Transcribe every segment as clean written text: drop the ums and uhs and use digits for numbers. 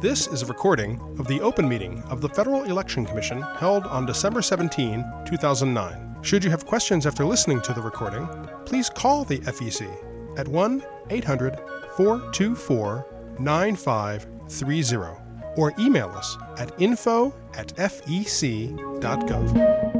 This is a recording of the open meeting of the Federal Election Commission held on December 17, 2009. Should you have questions after listening to the recording, please call the FEC at 1-800-424-9530 or email us at info@fec.gov.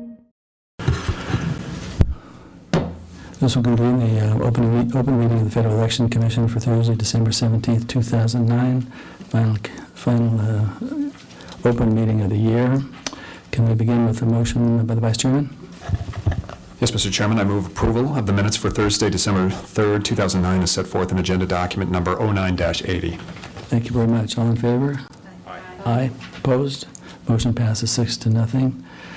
This will conclude the open meeting of the Federal Election Commission for Thursday, December 17th, 2009. Final open meeting of the year. Can we begin with a motion by the Vice Chairman? Yes, Mr. Chairman, I move approval of the minutes for Thursday, December 3rd, 2009 as set forth in agenda document number 09-80. Thank you very much. All in favor? Aye. Aye. Opposed? Motion passes 6-0.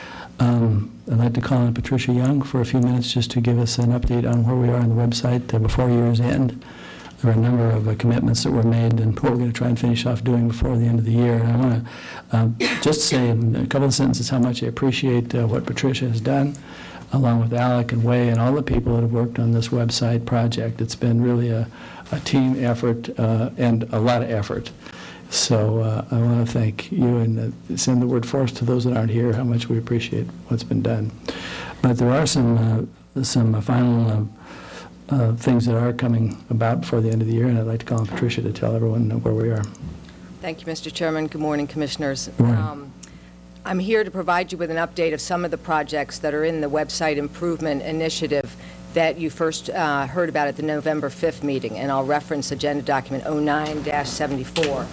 I'd like to call on Patricia Young for a few minutes just to give us an update on where we are on the website before year's end. There are a number of commitments that were made and what we're going to try and finish off doing before the end of the year. And I want to just say in a couple of sentences how much I appreciate what Patricia has done, along with Alec and Wei and all the people that have worked on this website project. It's been really a team effort and a lot of effort. So I want to thank you and send the word forth to those that aren't here how much we appreciate what's been done. But there are some final things that are coming about before the end of the year, and I'd like to call on Patricia to tell everyone where we are. Thank you, Mr. Chairman. Good morning, Commissioners. Good morning. I'm here to provide you with an update of some of the projects that are in the website improvement initiative that you first heard about at the November 5th meeting, and I'll reference agenda document 09-74.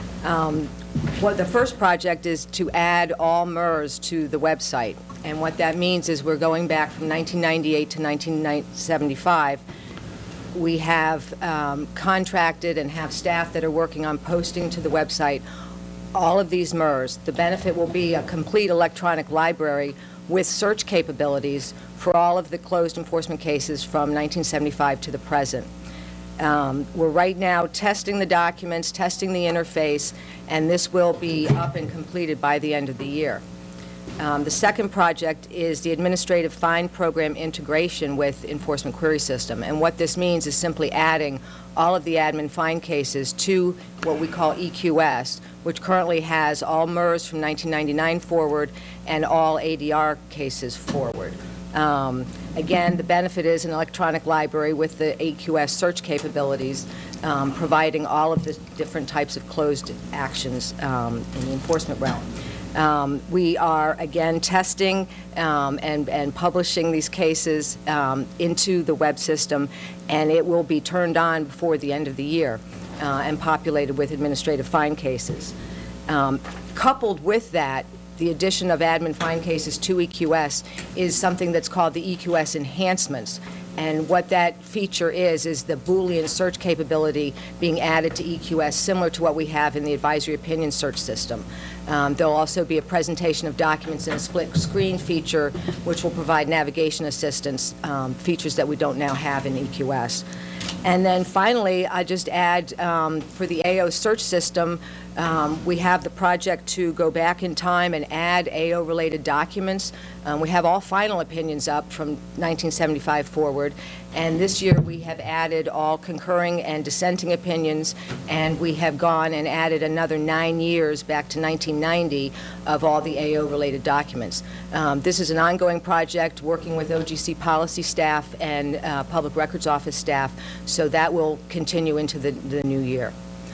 The first project is to add all MERS to the website, and what that means is we're going back from 1998 to 1975. We have contracted and have staff that are working on posting to the website all of these MERS. The benefit will be a complete electronic library with search capabilities for all of the closed enforcement cases from 1975 to the present. We're right now testing the documents, testing the interface, and this will be up and completed by the end of the year. The second project is the administrative fine program integration with Enforcement Query System, and what this means is simply adding all of the admin fine cases to what we call EQS, which currently has all MERS from 1999 forward and all ADR cases forward. Again, the benefit is an electronic library with the EQS search capabilities, providing all of the different types of closed actions in the enforcement realm. We are, again, testing and publishing these cases into the web system, and it will be turned on before the end of the year and populated with administrative fine cases. Coupled with that, the addition of admin fine cases to EQS is something that's called the EQS enhancements. And what that feature is the Boolean search capability being added to EQS, similar to what we have in the advisory opinion search system. There'll also be a presentation of documents in a split screen feature, which will provide navigation assistance, features that we don't now have in EQS. And then finally, I just add for the AO search system, we have the project to go back in time and add AO-related documents. We have all final opinions up from 1975 forward, and this year we have added all concurring and dissenting opinions, and we have gone and added another 9 years back to 1990 of all the AO-related documents. This is an ongoing project working with OGC policy staff and Public Records Office staff, so that will continue into the new year.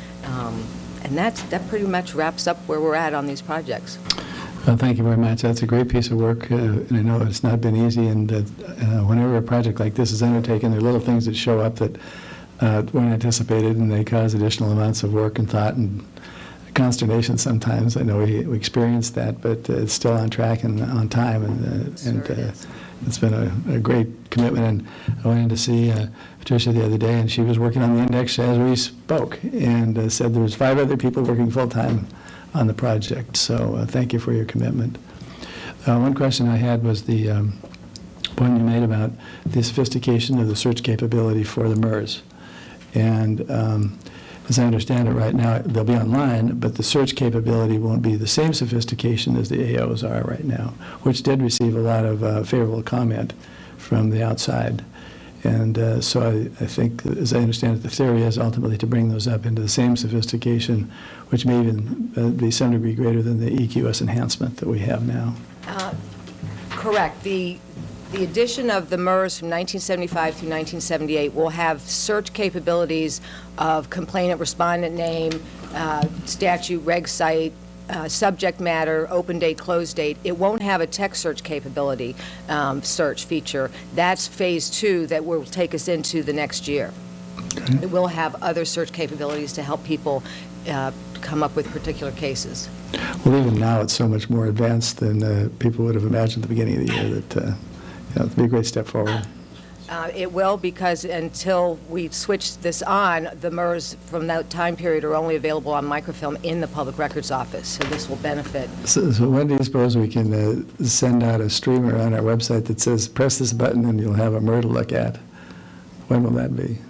And that pretty much wraps up where we're at on these projects. Well, thank you very much. That's a great piece of work, and I know it's not been easy, and whenever a project like this is undertaken, there are little things that show up that weren't anticipated, and they cause additional amounts of work and thought and consternation sometimes. I know we experienced that, but it's still on track and on time, and it's been a great commitment. And I went in to see Patricia the other day, and she was working on the index as we spoke, and said there was 5 other people working full-time on the project. So thank you for your commitment. One question I had was the point you made about the sophistication of the search capability for the MERS. And as I understand it right now, they'll be online, but the search capability won't be the same sophistication as the AOs are right now, which did receive a lot of favorable comment from the outside. And so I think, as I understand it, the theory is ultimately to bring those up into the same sophistication, which may even be some degree greater than the EQS enhancement that we have now. Correct. The addition of the MERS from 1975 through 1978 will have search capabilities of complainant, respondent name, statute, reg site, subject matter, open date, close date. It won't have a text search capability search feature. That's phase 2 that will take us into the next year. Okay. It will have other search capabilities to help people come up with particular cases. Well, even now, it's so much more advanced than people would have imagined at the beginning of the year that it'll be a great step forward. It will, because until we switch this on, the MERS from that time period are only available on microfilm in the Public Records Office, so this will benefit. So when do you suppose we can send out a streamer on our website that says, press this button and you'll have a MER to look at? When will that be?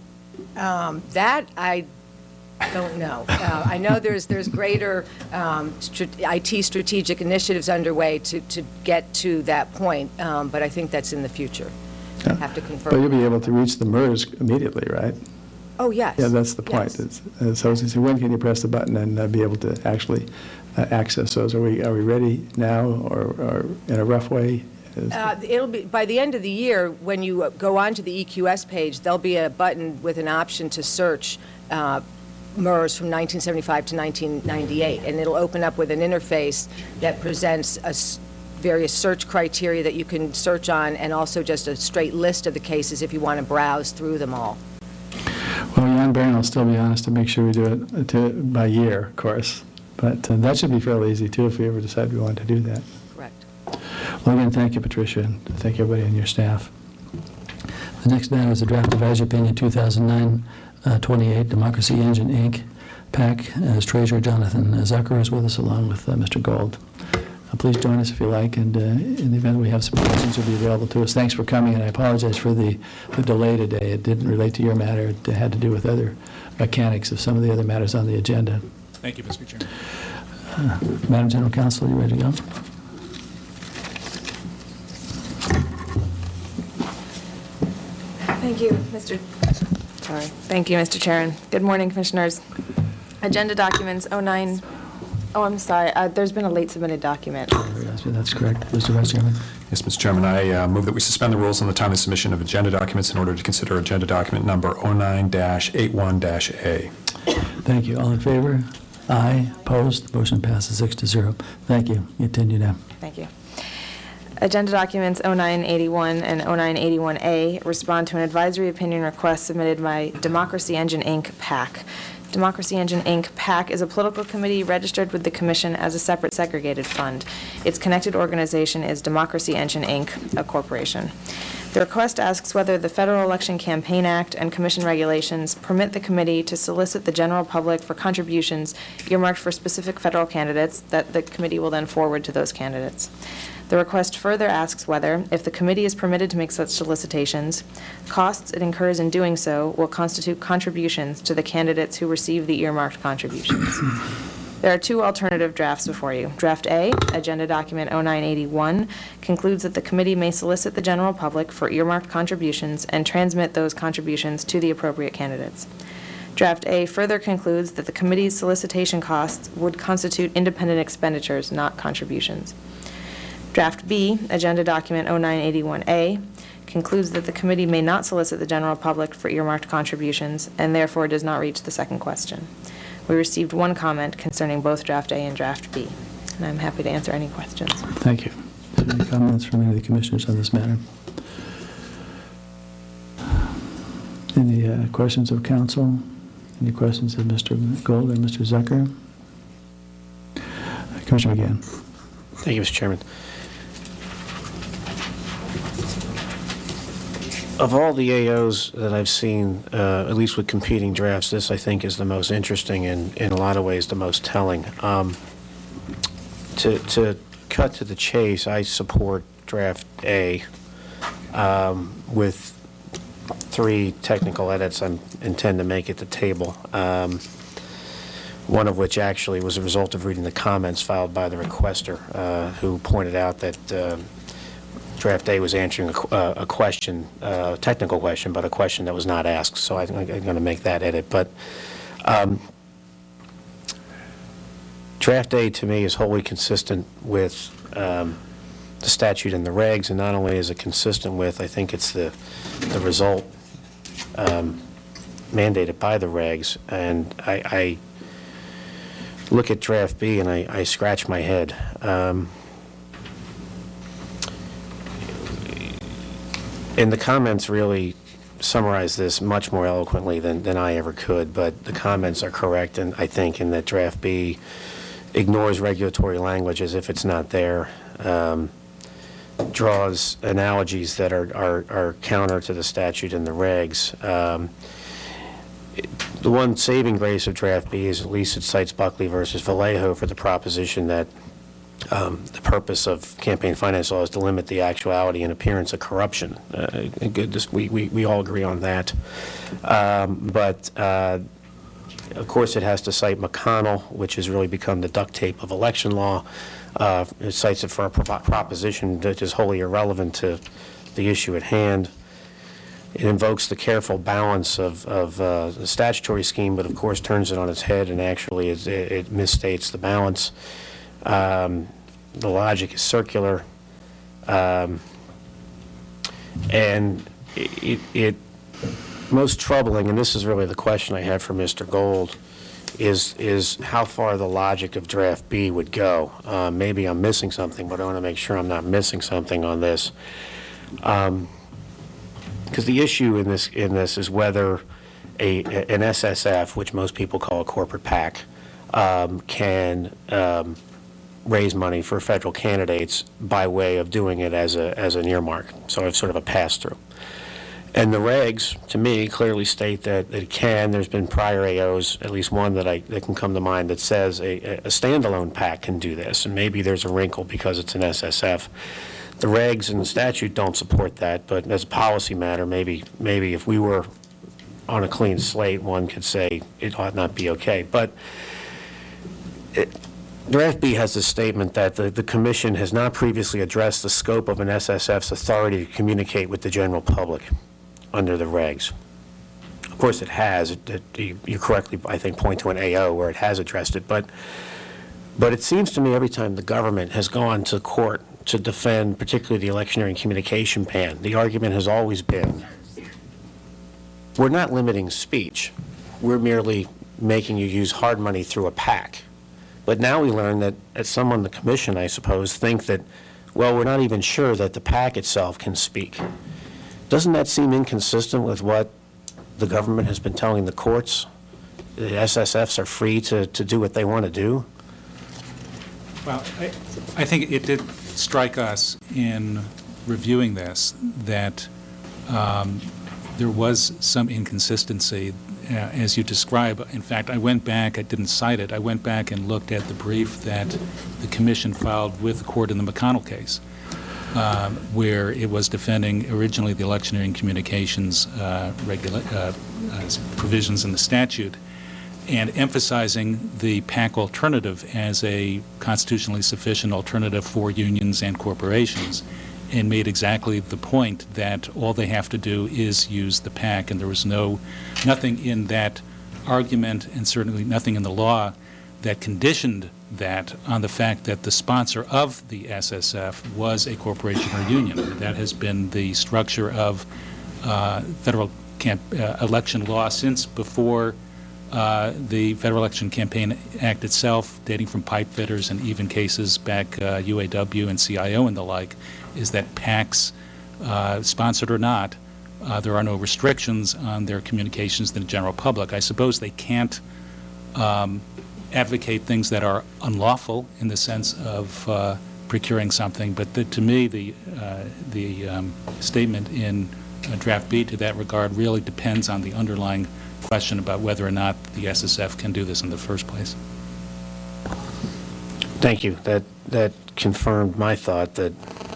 That I don't know. I know there's greater IT strategic initiatives underway to get to that point, but I think that's in the future. Yeah. Have to confirm. But you'll be able to reach the MERS immediately, right? Oh, yes. Yeah, that's the point. Yes. So when can you press the button and be able to actually access those? Are we ready now, or in a rough way? It'll be by the end of the year. When you go onto the EQS page, there'll be a button with an option to search MERS from 1975 to 1998, and it'll open up with an interface that presents various search criteria that you can search on, and also just a straight list of the cases if you want to browse through them all. Well, Jan Barron will still be honest to make sure we do it by year, of course. But that should be fairly easy, too, if we ever decide we want to do that. Correct. Well, again, thank you, Patricia, and thank everybody on your staff. The next matter is the draft advisory opinion 2009-28, Democracy Engine, Inc., PAC. As Treasurer, Jonathan Zucker is with us, along with Mr. Gold. Please join us if you like, and in the event we have some questions, you'll be available to us. Thanks for coming, and I apologize for the delay today. It didn't relate to your matter. It had to do with other mechanics of some of the other matters on the agenda. Thank you, Mr. Chairman. Madam General Counsel, are you ready to go? Thank you, Mr. Chair. And good morning, Commissioners. Agenda documents 09. Oh, I'm sorry. There's been a late submitted document. That's correct. Mr. Vice Chairman. Yes, Mr. Chairman, I move that we suspend the rules on the timely submission of agenda documents in order to consider agenda document number 09-81-A. Thank you. All in favor? Aye. Opposed? Motion passes 6-0. Thank you. You continue now. Thank you. Agenda documents 0981 and 0981A respond to an advisory opinion request submitted by Democracy Engine, Inc., PAC. Democracy Engine, Inc., PAC, is a political committee registered with the Commission as a separate segregated fund. Its connected organization is Democracy Engine, Inc., a corporation. The request asks whether the Federal Election Campaign Act and Commission regulations permit the committee to solicit the general public for contributions earmarked for specific federal candidates that the committee will then forward to those candidates. The request further asks whether, if the committee is permitted to make such solicitations, costs it incurs in doing so will constitute contributions to the candidates who receive the earmarked contributions. There are two alternative drafts before you. Draft A, Agenda Document 0981, concludes that the committee may solicit the general public for earmarked contributions and transmit those contributions to the appropriate candidates. Draft A further concludes that the committee's solicitation costs would constitute independent expenditures, not contributions. Draft B, Agenda Document 0981A, concludes that the committee may not solicit the general public for earmarked contributions and therefore does not reach the second question. We received one comment concerning both Draft A and Draft B, and I'm happy to answer any questions. Thank you. Any comments from any of the commissioners on this matter? Any questions of council? Any questions of Mr. Gold and Mr. Zucker? Commissioner McGann. Thank you, Mr. Chairman. Of all the AOs that I've seen, at least with competing drafts, this I think is the most interesting and in a lot of ways the most telling. To cut to the chase, I support Draft A with 3 technical edits I intend to make at the table, one of which actually was a result of reading the comments filed by the requester, who pointed out that draft A was answering a question, a technical question, but a question that was not asked. So I'm going to make that edit. But draft A to me is wholly consistent with the statute and the regs, and not only is it consistent with, I think it's the result mandated by the regs. And I look at draft B and I scratch my head. And the comments really summarize this much more eloquently than I ever could, but the comments are correct, and I think, in that draft B ignores regulatory language as if it's not there, draws analogies that are counter to the statute and the regs. The one saving grace of draft B is at least it cites Buckley versus Vallejo for the proposition that the purpose of campaign finance law is to limit the actuality and appearance of corruption. We all agree on that. But of course, it has to cite McConnell, which has really become the duct tape of election law. It cites it for a proposition that is wholly irrelevant to the issue at hand. It invokes the careful balance of the statutory scheme, but of course turns it on its head and actually it misstates the balance. The logic is circular, and it most troubling, and this is really the question I have for Mr. Gold, is how far the logic of draft B would go. Maybe I'm missing something, but I want to make sure I'm not missing something on this. Because the issue in this is whether an SSF, which most people call a corporate PAC, can raise money for federal candidates by way of doing it as an earmark, so it's sort of a pass-through. And the regs, to me, clearly state that it can. There's been prior AOs, at least one that can come to mind, that says a standalone PAC can do this, and maybe there's a wrinkle because it's an SSF. The regs and the statute don't support that, but as a policy matter, maybe if we were on a clean slate, one could say it ought not be okay. But draft B has this statement that the Commission has not previously addressed the scope of an SSF's authority to communicate with the general public under the regs. Of course it has. You correctly, I think, point to an AO where it has addressed it, but it seems to me every time the government has gone to court to defend particularly the electioneering communication ban, the argument has always been, we're not limiting speech. We're merely making you use hard money through a PAC. But now we learn that some on the Commission, I suppose, think that, well, we're not even sure that the PAC itself can speak. Doesn't that seem inconsistent with what the government has been telling the courts? The SSFs are free to do what they want to do? Well, I think it did strike us in reviewing this that there was some inconsistency as you describe. In fact, I went back, I didn't cite it, I went back and looked at the brief that the Commission filed with the court in the McConnell case, where it was defending originally the electioneering communications provisions in the statute and emphasizing the PAC alternative as a constitutionally sufficient alternative for unions and corporations, and made exactly the point that all they have to do is use the PAC, and there was nothing in that argument and certainly nothing in the law that conditioned that on the fact that the sponsor of the SSF was a corporation or union. That has been the structure of federal election law since before the Federal Election Campaign Act itself, dating from pipe fitters and even cases back UAW and CIO and the like, is that PACs, sponsored or not, there are no restrictions on their communications to the general public. I suppose they can't advocate things that are unlawful in the sense of procuring something, but to me the statement in draft B to that regard really depends on the underlying question about whether or not the SSF can do this in the first place. Thank you. That confirmed my thought that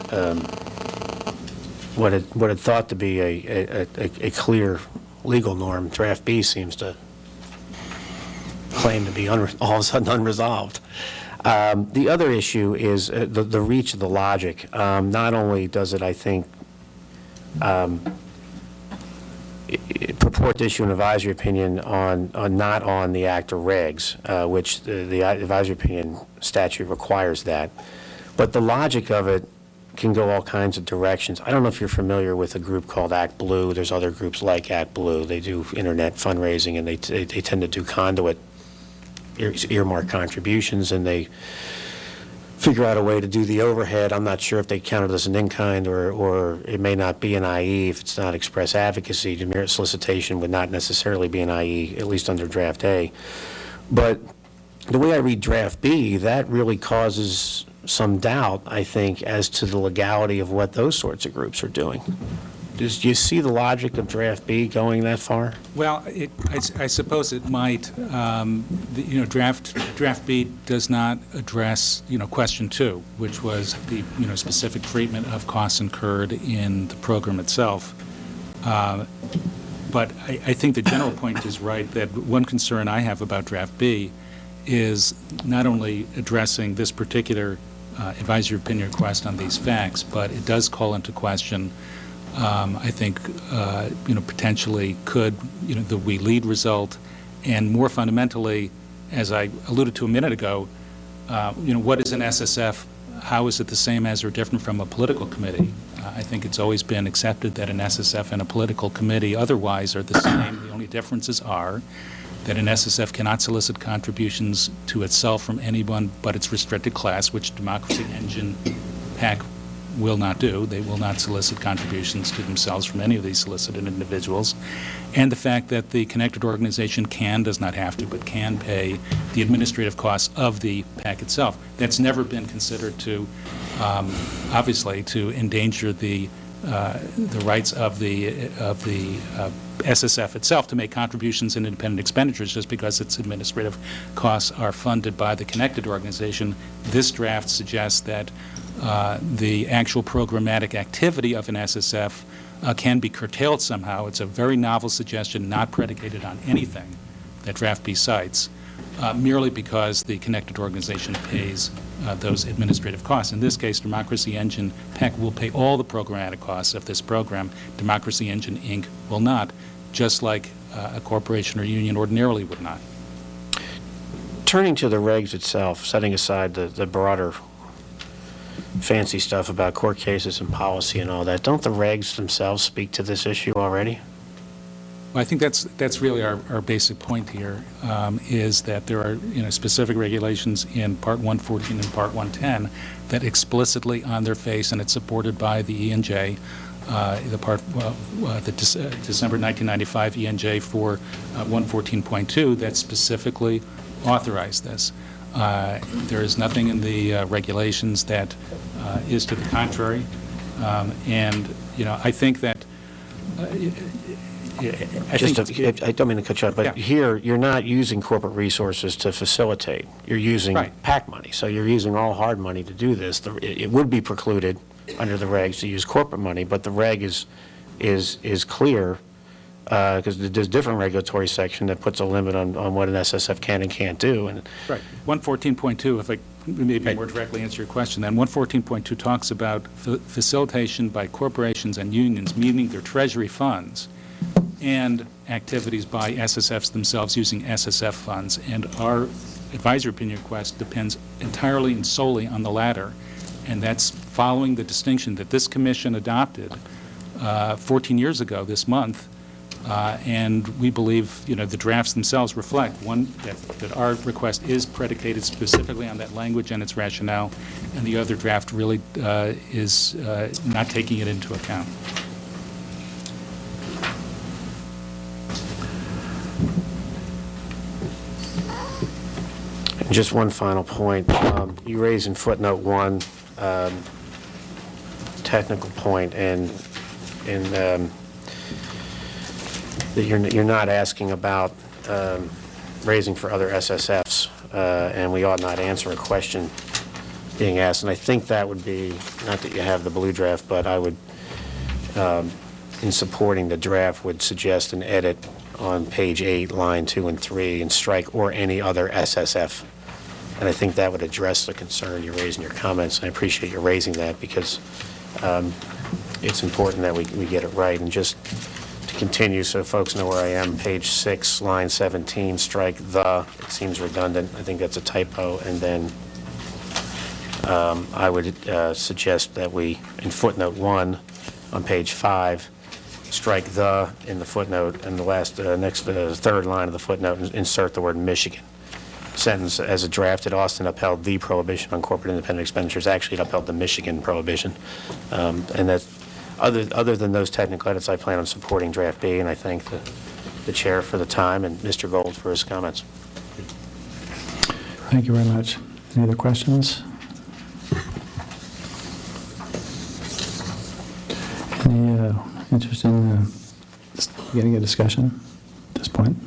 what had thought to be a clear legal norm, draft B seems to claim to be all of a sudden unresolved. The other issue is the reach of the logic. Not only does it, I think, purport to issue an advisory opinion on not on the act or regs, which the advisory opinion statute requires that, but the logic of it can go all kinds of directions. I don't know if you're familiar with a group called Act Blue. There's other groups like Act Blue. They do internet fundraising, and they tend to do conduit earmark contributions, and they figure out a way to do the overhead. I'm not sure if they count it as an in-kind or it may not be an IE if it's not express advocacy. Demerit solicitation would not necessarily be an IE, at least under Draft A. But the way I read Draft B, that really causes some doubt, I think, as to the legality of what those sorts of groups are doing. Do you see the logic of Draft B going that far? Well, I suppose it might. Draft B does not address, question 2, which was the, specific treatment of costs incurred in the program itself. But I think the general point is right, that one concern I have about Draft B is not only addressing this particular advisory opinion request on these facts, but it does call into question, I think, potentially could, the We Lead result, and more fundamentally, as I alluded to a minute ago, what is an SSF? How is it the same as or different from a political committee? I think it's always been accepted that an SSF and a political committee otherwise are the same. The only differences are that an SSF cannot solicit contributions to itself from anyone but its restricted class, which Democracy Engine PAC will not do. They will not solicit contributions to themselves from any of these solicited individuals. And the fact that the connected organization does not have to, but can pay the administrative costs of the PAC itself. That's never been considered to, obviously, to endanger the rights of the SSF itself to make contributions and independent expenditures just because its administrative costs are funded by the connected organization. This draft suggests that the actual programmatic activity of an SSF can be curtailed somehow. It's a very novel suggestion, not predicated on anything that Draft B cites, merely because the connected organization pays those administrative costs. In this case, Democracy Engine PAC will pay all the programmatic costs of this program. Democracy Engine, Inc. will not, just like a corporation or union ordinarily would not. Turning to the regs itself, setting aside the broader fancy stuff about court cases and policy and all that, don't the regs themselves speak to this issue already? Well, I think that's really our basic point here, is that there are specific regulations in Part 114 and Part 110 that explicitly on their face, and it's supported by the ENJ, the December 1995 ENJ for 114.2 that specifically authorized this. There is nothing in the regulations that is to the contrary, and I think that. I don't mean to cut you off, but here you're not using corporate resources to facilitate. You're using PAC money, so you're using all hard money to do this. It would be precluded under the regs to use corporate money, but the reg is clear because there's a different regulatory section that puts a limit on what an SSF can and can't do. And right. 114.2, if I maybe more directly answer your question, then 114.2 talks about facilitation by corporations and unions meeting their treasury funds and activities by SSFs themselves using SSF funds. And our advisory opinion request depends entirely and solely on the latter. And that's following the distinction that this commission adopted 14 years ago this month. And we believe, the drafts themselves reflect, one, that our request is predicated specifically on that language and its rationale, and the other draft really is not taking it into account. just one final point. You raise in footnote 1 technical point, and that you're not asking about raising for other SSFs, and we ought not answer a question being asked. And I think that would be, not that you have the blue draft, but I would, in supporting the draft, would suggest an edit on page 8, line 2 and 3, and strike "or any other SSF" And I think that would address the concern you raised in your comments. I appreciate you raising that because it's important that we get it right. And just to continue so folks know where I am, page 6, line 17, strike the. It seems redundant. I think that's a typo. And then I would suggest that we, in footnote 1 on page 5, strike the in the footnote, and the last, third line of the footnote, and insert the word Michigan. Sentence, as a drafted, Austin upheld the prohibition on corporate independent expenditures. Actually, it upheld the Michigan prohibition. And that, other than those technical edits, I plan on supporting draft B, and I thank the chair for the time and Mr. Gold for his comments. Thank you very much. Any other questions? Any interest in getting a discussion at this point?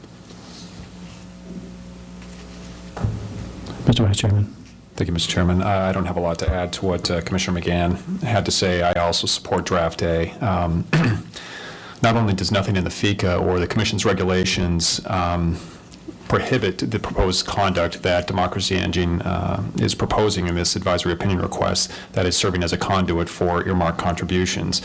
Mr. Vice Chairman. Thank you, Mr. Chairman. I don't have a lot to add to what Commissioner McGann had to say. I also support Draft A. Not only does nothing in the FECA or the Commission's regulations prohibit the proposed conduct that Democracy Engine is proposing in this advisory opinion request, that is serving as a conduit for earmark contributions.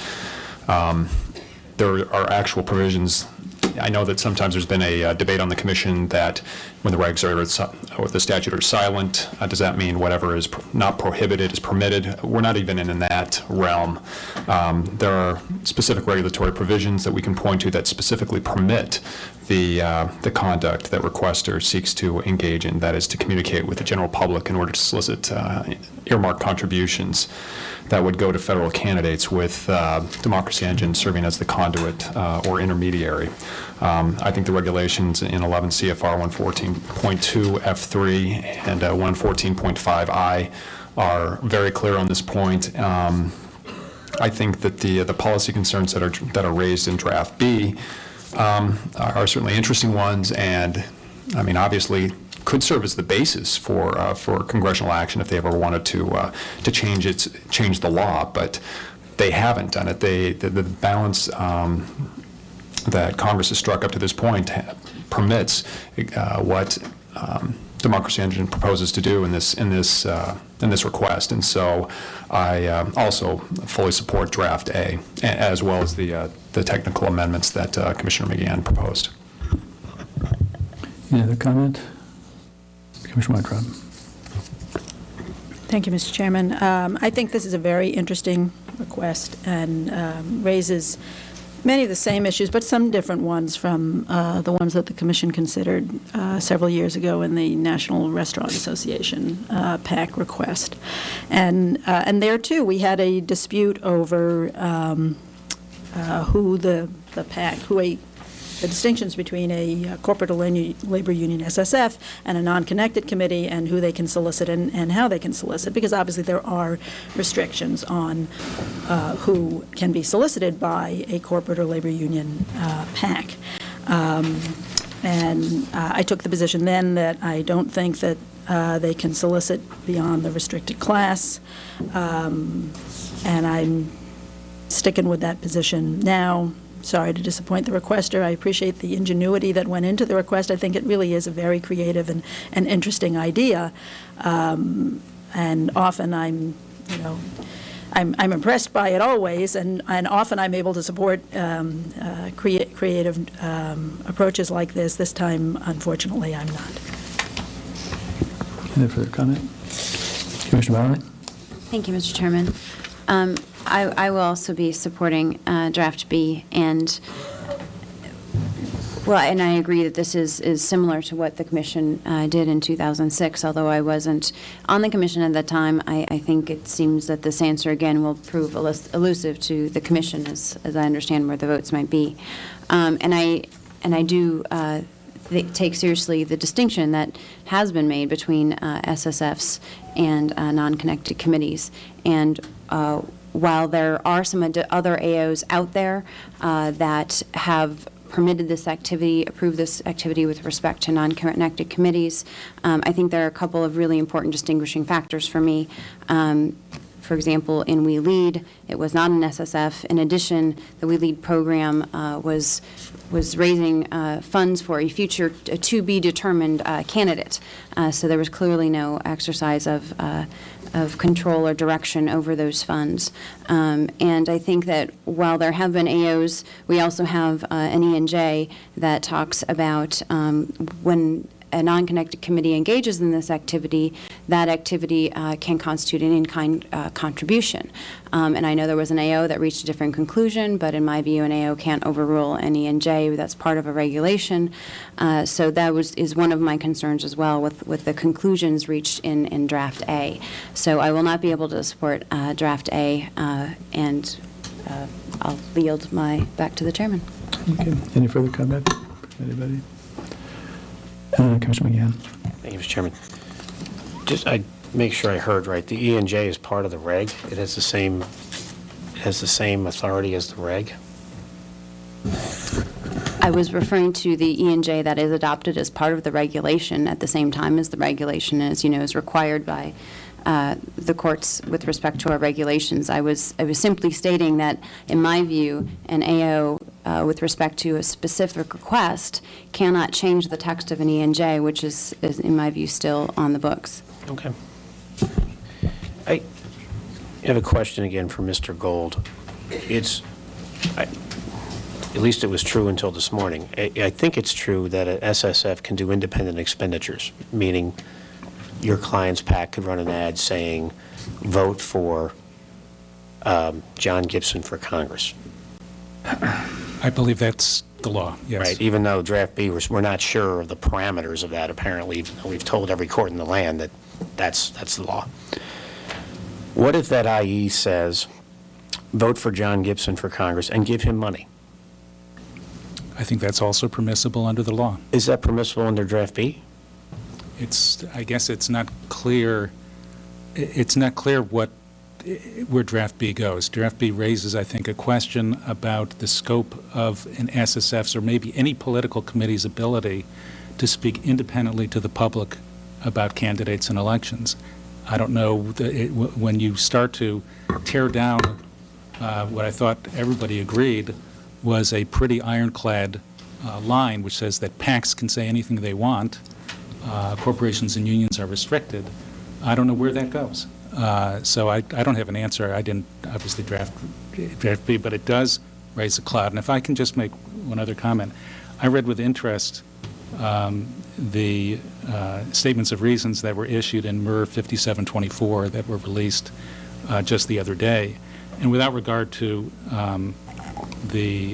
There are actual provisions. I know that sometimes there's been a debate on the Commission that when the regs or the statute are silent, does that mean whatever is not prohibited is permitted? We're not even in that realm. There are specific regulatory provisions that we can point to that specifically permit the conduct that requester seeks to engage in, that is to communicate with the general public in order to solicit earmark contributions that would go to federal candidates, with Democracy Engine serving as the conduit or intermediary. I think the regulations in 11 CFR 114.2 F3 and 114.5 I are very clear on this point. I think that the policy concerns that are raised in Draft B are certainly interesting ones, and I mean, obviously could serve as the basis for congressional action if they ever wanted to change the law, but they haven't done it. The balance that Congress has struck up to this point permits what Democracy Engine proposes to do in this request, and so I also fully support Draft A, as well as the technical amendments that Commissioner McGann proposed. Any other comment? Commissioner Weintraub. Thank you, Mr. Chairman. I think this is a very interesting request and raises many of the same issues, but some different ones from the ones that the Commission considered several years ago in the National Restaurant Association PAC request. And there, too, we had a dispute over who the PAC, the distinctions between a corporate or labor union, SSF, and a non-connected committee, and who they can solicit and how they can solicit, because obviously there are restrictions on who can be solicited by a corporate or labor union PAC. And I took the position then that I don't think that they can solicit beyond the restricted class, and I'm sticking with that position now. Sorry to disappoint the requester. I appreciate the ingenuity that went into the request. I think it really is a very creative and interesting idea. And often I'm impressed by it always, and often I'm able to support creative approaches like this. This time, unfortunately, I'm not. Any further comment? Commissioner Bauerlein? Thank you, Mr. Chairman. I will also be supporting Draft B, and I agree that this is similar to what the Commission did in 2006. Although I wasn't on the Commission at that time, I think it seems that this answer again will prove elusive to the Commission, as I understand where the votes might be. And I do take seriously the distinction that has been made between SSFs and non-connected committees. And while there are some other AOs out there that have permitted this activity, approved this activity with respect to non-connected committees, I think there are a couple of really important distinguishing factors for me. For example, in We Lead, it was not an SSF. In addition, the We Lead program was raising funds for a future to-be-determined candidate. So there was clearly no exercise of control or direction over those funds. And I think that while there have been AOs, we also have an E&J that talks about when a non-connected committee engages in this activity, that activity can constitute an in-kind contribution. And I know there was an AO that reached a different conclusion, but in my view, an AO can't overrule an E&J. That's part of a regulation. So that is one of my concerns as well with the conclusions reached in Draft A. So I will not be able to support Draft A, and I'll yield back to the chairman. Okay. Any further comment from anybody? Commissioner McGann. Thank you, Mr. Chairman. Just, I make sure I heard right. The E&J is part of the reg. It has the same authority as the reg. I was referring to the E&J that is adopted as part of the regulation at the same time as the regulation, as you know, is required by the courts with respect to our regulations. I was simply stating that, in my view, an AO with respect to a specific request cannot change the text of an E&J, which is, in my view, still on the books. Okay. I have a question again for Mr. Gold. At least it was true until this morning. I think it's true that an SSF can do independent expenditures, meaning your client's PAC could run an ad saying, vote for John Gibson for Congress. I believe that's the law, yes. Right, even though Draft B, we're not sure of the parameters of that, apparently, even though we've told every court in the land that that's the law. What if that IE says, vote for John Gibson for Congress and give him money? I think that's also permissible under the law. Is that permissible under Draft B? I guess it's not clear. It's not clear where Draft B goes. Draft B raises, I think, a question about the scope of an SSF's or maybe any political committee's ability to speak independently to the public about candidates and elections. I don't know, when you start to tear down what I thought everybody agreed was a pretty ironclad line which says that PACs can say anything they want, corporations and unions are restricted. I don't know where that goes. So I don't have an answer. I didn't obviously draft B, but it does raise a cloud. And if I can just make one other comment, I read with interest the statements of reasons that were issued in MER 5724 that were released just the other day. And without regard to the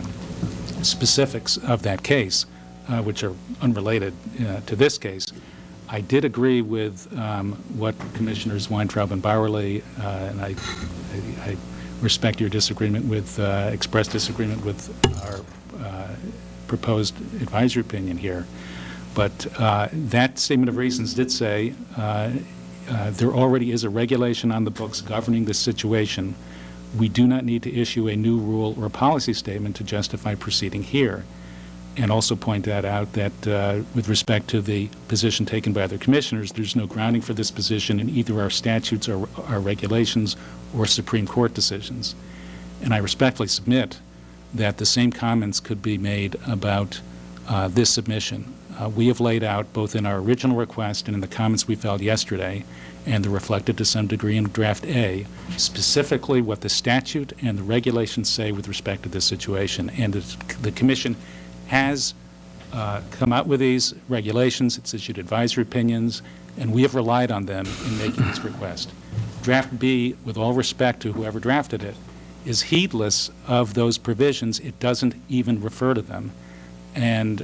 specifics of that case, which are unrelated to this case, I did agree with what Commissioners Weintraub and Bowerly, and I respect your disagreement with, expressed disagreement with our proposed advisory opinion here. But that statement of reasons did say there already is a regulation on the books governing this situation. We do not need to issue a new rule or policy statement to justify proceeding here. And also point that out that with respect to the position taken by other commissioners, there's no grounding for this position in either our statutes or our regulations or Supreme Court decisions. And I respectfully submit that the same comments could be made about this submission. We have laid out, both in our original request and in the comments we filed yesterday, and they're reflected to some degree in Draft A, specifically what the statute and the regulations say with respect to this situation. And the Commission has come out with these regulations, it's issued advisory opinions, and we have relied on them in making this request. Draft B, with all respect to whoever drafted it, is heedless of those provisions. It doesn't even refer to them. And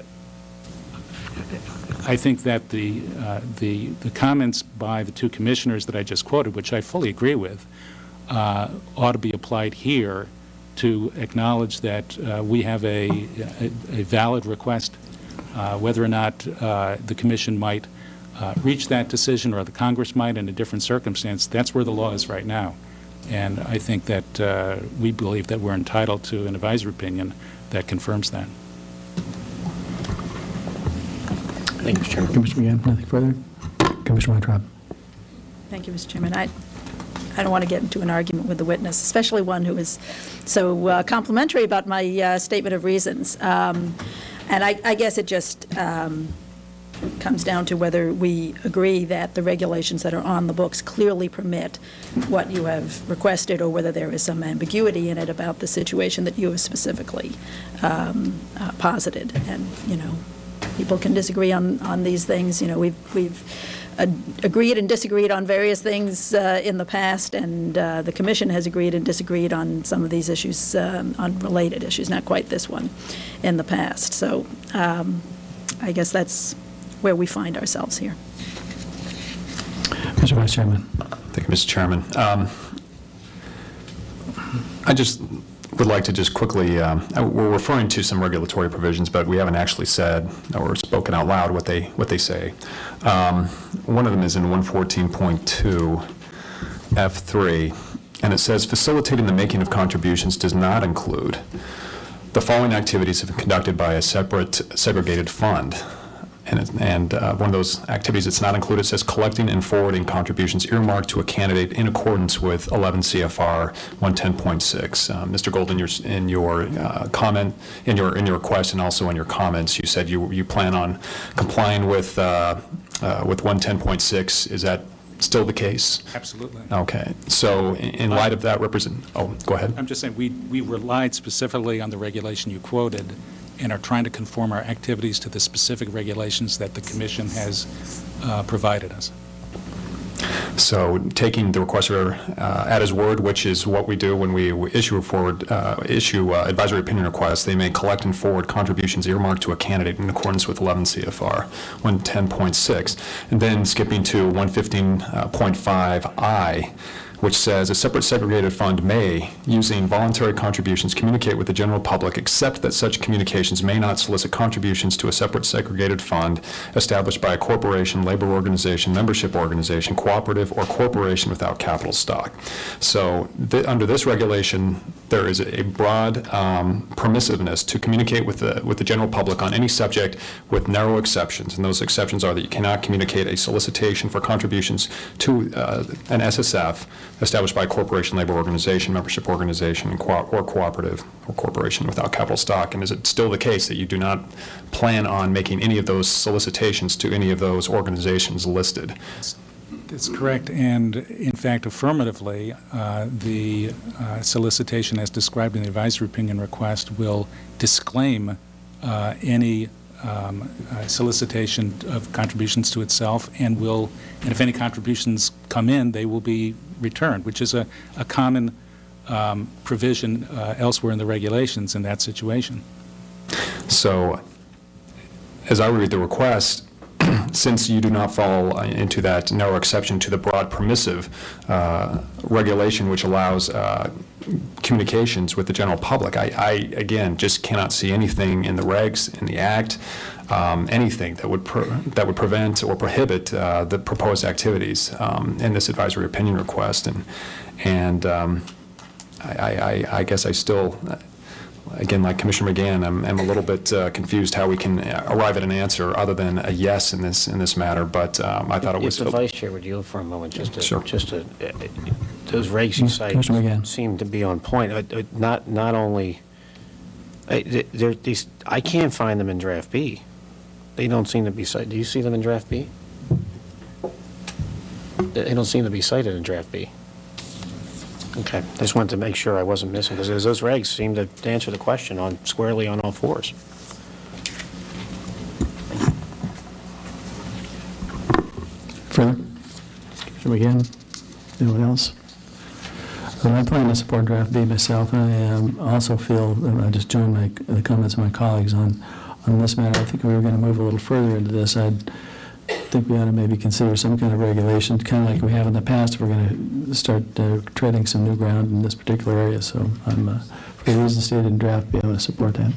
I think that the comments by the two commissioners that I just quoted, which I fully agree with, ought to be applied here to acknowledge that we have a valid request. Whether or not the Commission might reach that decision or the Congress might in a different circumstance, that's where the law is right now. And I think that we believe that we're entitled to an advisory opinion that confirms that. Thank you, Mr. Chairman. Commissioner McGann, nothing further? Commissioner Weintraub. Thank you, Mr. Chairman. I don't want to get into an argument with the witness, especially one who is so complimentary about my statement of reasons. And I guess it just comes down to whether we agree that the regulations that are on the books clearly permit what you have requested, or whether there is some ambiguity in it about the situation that you have specifically posited. And, you know, people can disagree on these things. You know, we've agreed and disagreed on various things in the past, and the Commission has agreed and disagreed on some of these issues, on related issues, not quite this one, in the past. So I guess that's where we find ourselves here. Mr. Vice Chairman. Thank you, Mr. Chairman. I just would like to just quickly, we're referring to some regulatory provisions, but we haven't actually said or spoken out loud what they say. One of them is in 114.2 F3, and it says facilitating the making of contributions does not include the following activities if conducted by a separate segregated fund. And one of those activities that's not included says collecting and forwarding contributions earmarked to a candidate in accordance with 11 CFR 110.6. Mr. Gold, in your comment, in your request, and also in your comments, you said you plan on complying with 110.6. Is that still the case? Absolutely. Okay. So in light of that, go ahead. I'm just saying we relied specifically on the regulation you quoted, and are trying to conform our activities to the specific regulations that the Commission has provided us. So taking the requester at his word, which is what we do when we issue advisory opinion requests, they may collect and forward contributions earmarked to a candidate in accordance with 11 CFR 110.6. And then skipping to 115.5I, which says a separate segregated fund may, using voluntary contributions, communicate with the general public, except that such communications may not solicit contributions to a separate segregated fund established by a corporation, labor organization, membership organization, cooperative, or corporation without capital stock. So under this regulation, there is a broad permissiveness to communicate with the general public on any subject, with narrow exceptions. And those exceptions are that you cannot communicate a solicitation for contributions to an SSF established by a corporation, labor organization, membership organization, or cooperative or corporation without capital stock. And is it still the case that you do not plan on making any of those solicitations to any of those organizations listed? That's correct. And in fact, affirmatively, the solicitation as described in the advisory opinion request will disclaim any solicitation of contributions to itself, and if any contributions come in, they will be returned, which is a common provision elsewhere in the regulations in that situation. So, as I read the request, since you do not fall into that narrow exception to the broad permissive regulation which allows communications with the general public, I again just cannot see anything in the regs, in the Act, anything that would prevent or prohibit the proposed activities in this advisory opinion request. And I guess I still, again, like Commissioner McGann, I'm a little bit confused how we can arrive at an answer other than a yes in this matter. But I thought it was. If the Vice Chair would yield for a moment, Sure. Those regs you cite seem to be on point. Not only, I can't find them in Draft B. They don't seem to be cited. Do you see them in Draft B? They don't seem to be cited in Draft B. Okay, I just wanted to make sure I wasn't missing, because those regs seem to answer the question squarely on all fours. Further? Commissioner McGann? Anyone else? I plan to support Draft B myself, and I also feel, I just joined the comments of my colleagues on this matter. I think we were going to move a little further into this. I think we ought to maybe consider some kind of regulation, kind of like we have in the past, if we're going to start treading some new ground in this particular area. So I'm, for the reasons stated in Draft B, I want to support that.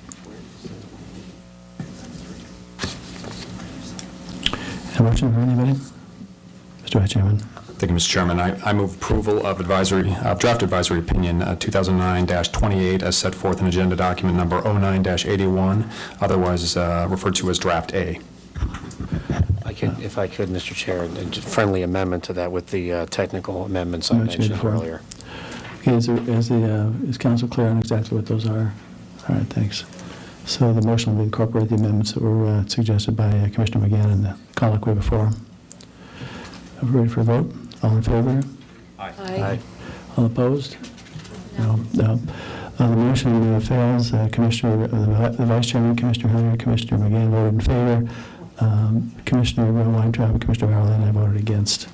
A motion for anybody? Mr. Vice Chairman. Thank you, Mr. Chairman. I move approval of draft advisory opinion 2009-28 as set forth in agenda document number 09-81, otherwise referred to as Draft A. If I could, Mr. Chair, a friendly amendment to that with the technical amendments I Mentioned mentioned before. earlier. Okay, is council clear on exactly what those are? All right, thanks. So the motion will incorporate the amendments that were suggested by Commissioner McGann in the colloquy before. Are we ready for a vote? All in favor? Aye. All opposed? No. The motion fails. Commissioner, the Vice Chairman, Commissioner Hunter, Commissioner McGann voted in favor. Commissioner Weintraub and Commissioner Barrell and I voted against.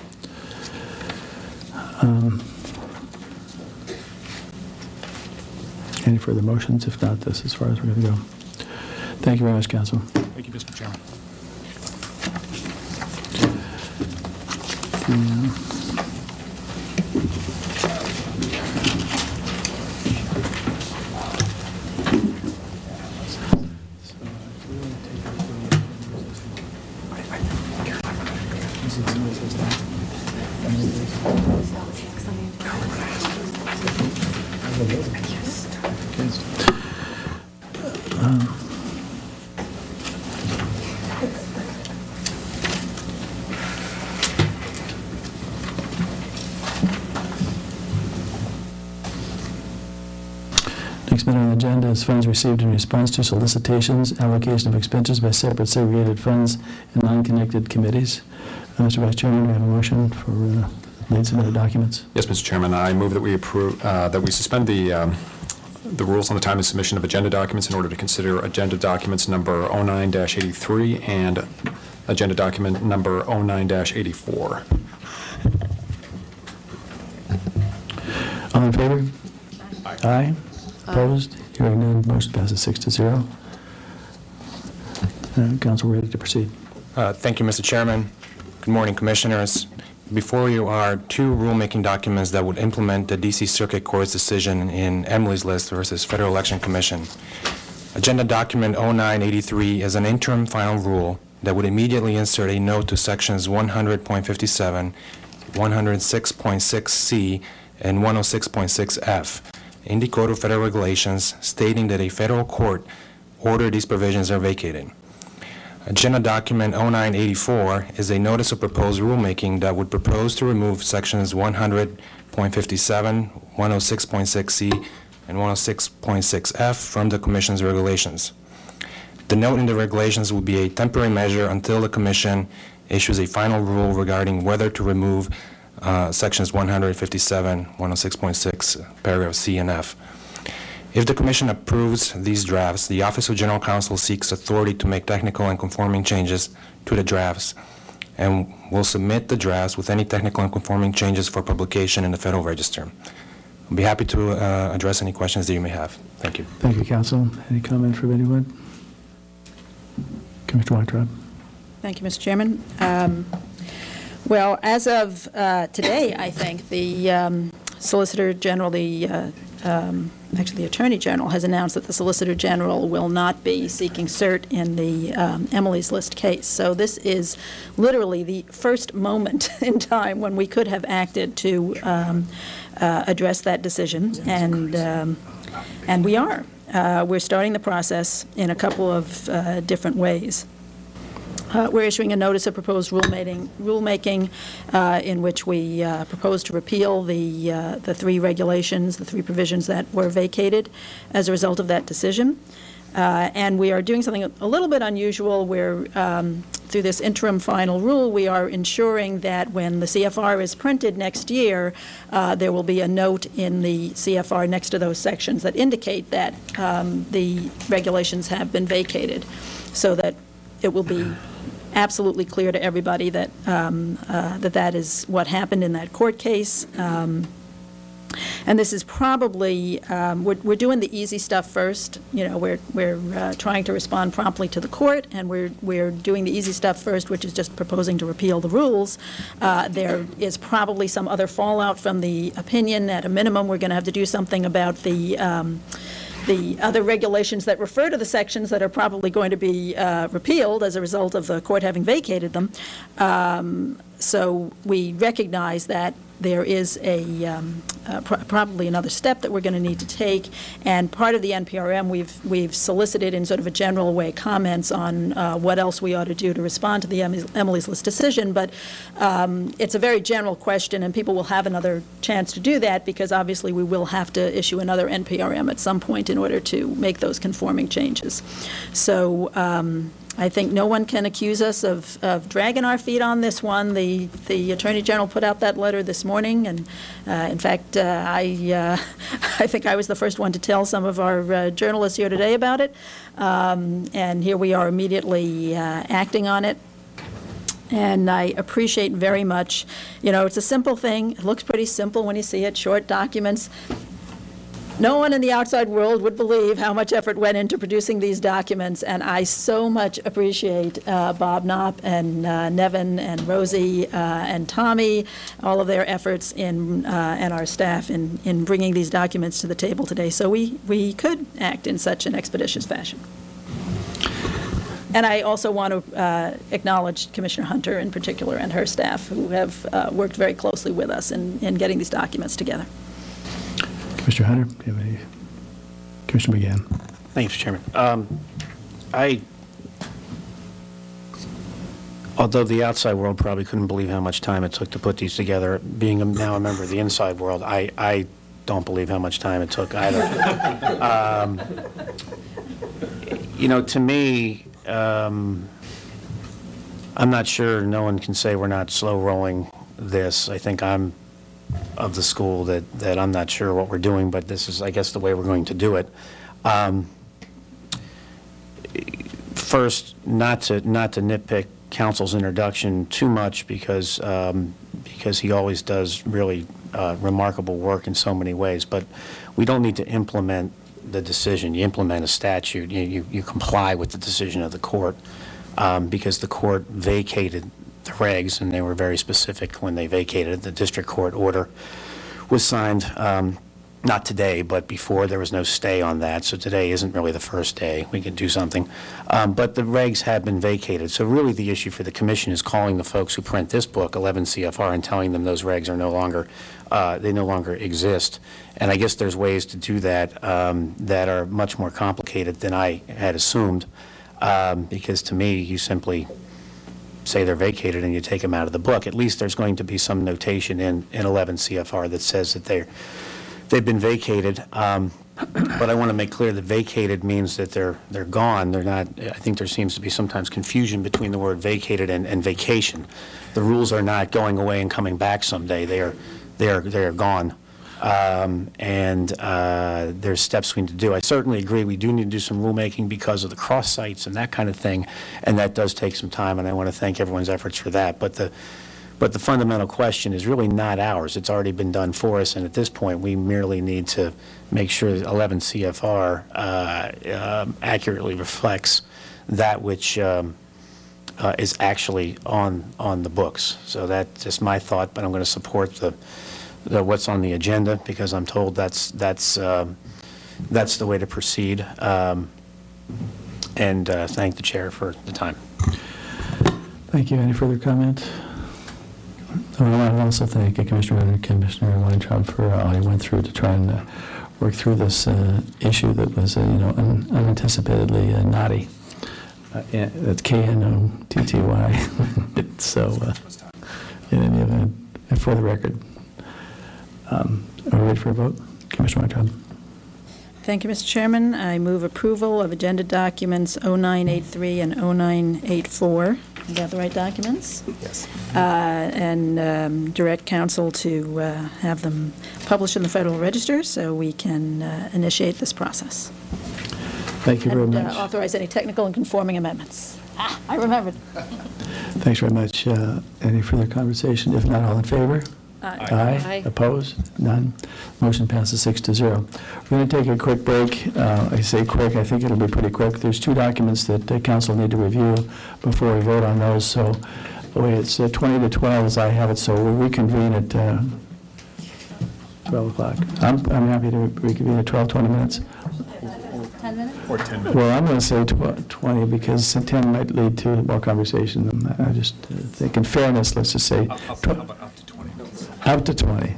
Any further motions? If not, this is as far as we're going to go. Thank you very much, Council. Thank you, Mr. Chairman. Next matter on the agenda is funds received in response to solicitations, allocation of expenses by separate segregated funds and non-connected committees. Mr. Vice Chairman, we have a motion for late submitted documents. Yes, Mr. Chairman, I move that we approve, that we suspend the rules on the time of submission of agenda documents in order to consider agenda documents number 09-83 and agenda document number 09-84. All in favor? Aye. Opposed? Hearing none, motion passes 6-0. Council ready to proceed. Thank you, Mr. Chairman. Good morning, Commissioners. Before you are two rulemaking documents that would implement the D.C. Circuit Court's decision in Emily's List versus Federal Election Commission. Agenda document 0983 is an interim final rule that would immediately insert a note to sections 100.57, 106.6C, and 106.6F in the Code of Federal Regulations, stating that a federal court ordered these provisions are vacated. Agenda document 0984 is a notice of proposed rulemaking that would propose to remove sections 100.57, 106.6C, and 106.6F from the Commission's regulations. The note in the regulations would be a temporary measure until the Commission issues a final rule regarding whether to remove sections 157, 106.6, paragraph C and F. If the Commission approves these drafts, the Office of General Counsel seeks authority to make technical and conforming changes to the drafts and will submit the drafts with any technical and conforming changes for publication in the Federal Register. I'll be happy to address any questions that you may have. Thank you. Thank you, Council. Any comment from anyone? Commissioner Weintraub. Thank you, Mr. Chairman. Well, as of today, I think the Solicitor General, actually the Attorney General, has announced that the Solicitor General will not be seeking cert in the Emily's List case. So this is literally the first moment in time when we could have acted to address that decision, and we are. We're starting the process in a couple of different ways. We're issuing a notice of proposed rulemaking in which we propose to repeal the three regulations, the three provisions that were vacated as a result of that decision. And we are doing something a little bit unusual where through this interim final rule, we are ensuring that when the CFR is printed next year, there will be a note in the CFR next to those sections that indicate that the regulations have been vacated, so that it will be absolutely clear to everybody that that is what happened in that court case. And this is probably, we're doing the easy stuff first. You know, we're trying to respond promptly to the court, and we're doing the easy stuff first, which is just proposing to repeal the rules. There is probably some other fallout from the opinion. At a minimum, we're going to have to do something about the other regulations that refer to the sections that are probably going to be repealed as a result of the court having vacated them. So we recognize that there is probably another step that we're going to need to take, and part of the NPRM, we've solicited in sort of a general way comments on what else we ought to do to respond to the Emily's List decision, but it's a very general question, and people will have another chance to do that, because obviously we will have to issue another NPRM at some point in order to make those conforming changes. So I think no one can accuse us of dragging our feet on this one. The Attorney General put out that letter this morning, and in fact, I think I was the first one to tell some of our journalists here today about it, and here we are immediately acting on it. And I appreciate very much, it's a simple thing. It looks pretty simple when you see it, short documents. No one in the outside world would believe how much effort went into producing these documents, and I so much appreciate Bob Knopp and Nevin and Rosie and Tommy, all of their efforts and our staff in bringing these documents to the table today, so we could act in such an expeditious fashion. And I also want to acknowledge Commissioner Hunter in particular and her staff, who have worked very closely with us in getting these documents together. Commissioner Hunter, do you have any? Commissioner McGann. Thanks, Mr. Chairman. Although the outside world probably couldn't believe how much time it took to put these together, being now a member of the inside world, I don't believe how much time it took either. To me, I'm not sure no one can say we're not slow rolling this. I think I'm of the school that I'm not sure what we're doing, but this is, I guess, the way we're going to do it. First, not to nitpick Council's introduction too much, because he always does really remarkable work in so many ways, but we don't need to implement the decision. You implement a statute. You comply with the decision of the court, because the court vacated the regs, and they were very specific when they vacated. The district court order was signed, not today, but before. There was no stay on that, so today isn't really the first day we can do something. But the regs have been vacated, so really the issue for the commission is calling the folks who print this book, 11 CFR, and telling them those regs are no longer, they no longer exist. And I guess there's ways to do that that are much more complicated than I had assumed, because to me, you simply say they're vacated and you take them out of the book. At least there's going to be some notation in 11 CFR that says that they've been vacated. But I want to make clear that vacated means that they're gone. They're not. I think there seems to be sometimes confusion between the word vacated and vacation. The rules are not going away and coming back someday. They are gone. And there's steps we need to do. I certainly agree we do need to do some rulemaking because of the cross sites and that kind of thing, and that does take some time, and I want to thank everyone's efforts for that. But the fundamental question is really not ours. It's already been done for us, and at this point we merely need to make sure that 11 CFR accurately reflects that which is actually on the books. So that's just my thought, but I'm going to support what's on the agenda, because I'm told that's the way to proceed. And thank the chair for the time. Thank you. Any further comment? I want to also thank Commissioner Hunter and Commissioner Weintraub for all you went through to try and work through this issue that was, unanticipatedly knotty. That's KNOTTY. So, in any event, for the record. Are we ready for a vote? Commissioner Weintraub. Thank you, Mr. Chairman. I move approval of agenda documents 0983 and 0984. Is that the right documents? Yes. And direct council to have them published in the Federal Register so we can initiate this process. Thank you very much. Authorize any technical and conforming amendments. I remembered. Thanks very much. Any further conversation? If not, all in favor? Aye. Opposed? None. Motion passes 6-0. We're going to take a quick break. I say quick, I think it'll be pretty quick. There's two documents that the council need to review before we vote on those. So the way it's 20 to 12 as I have it, so we'll reconvene at 12 o'clock. I'm happy to reconvene at 12, 20 minutes. 10 minutes? Or 10 minutes. Well, I'm going to say 20 because 10 might lead to more conversation. I just think in fairness, let's just say. How about up to 20 minutes? Up to 20.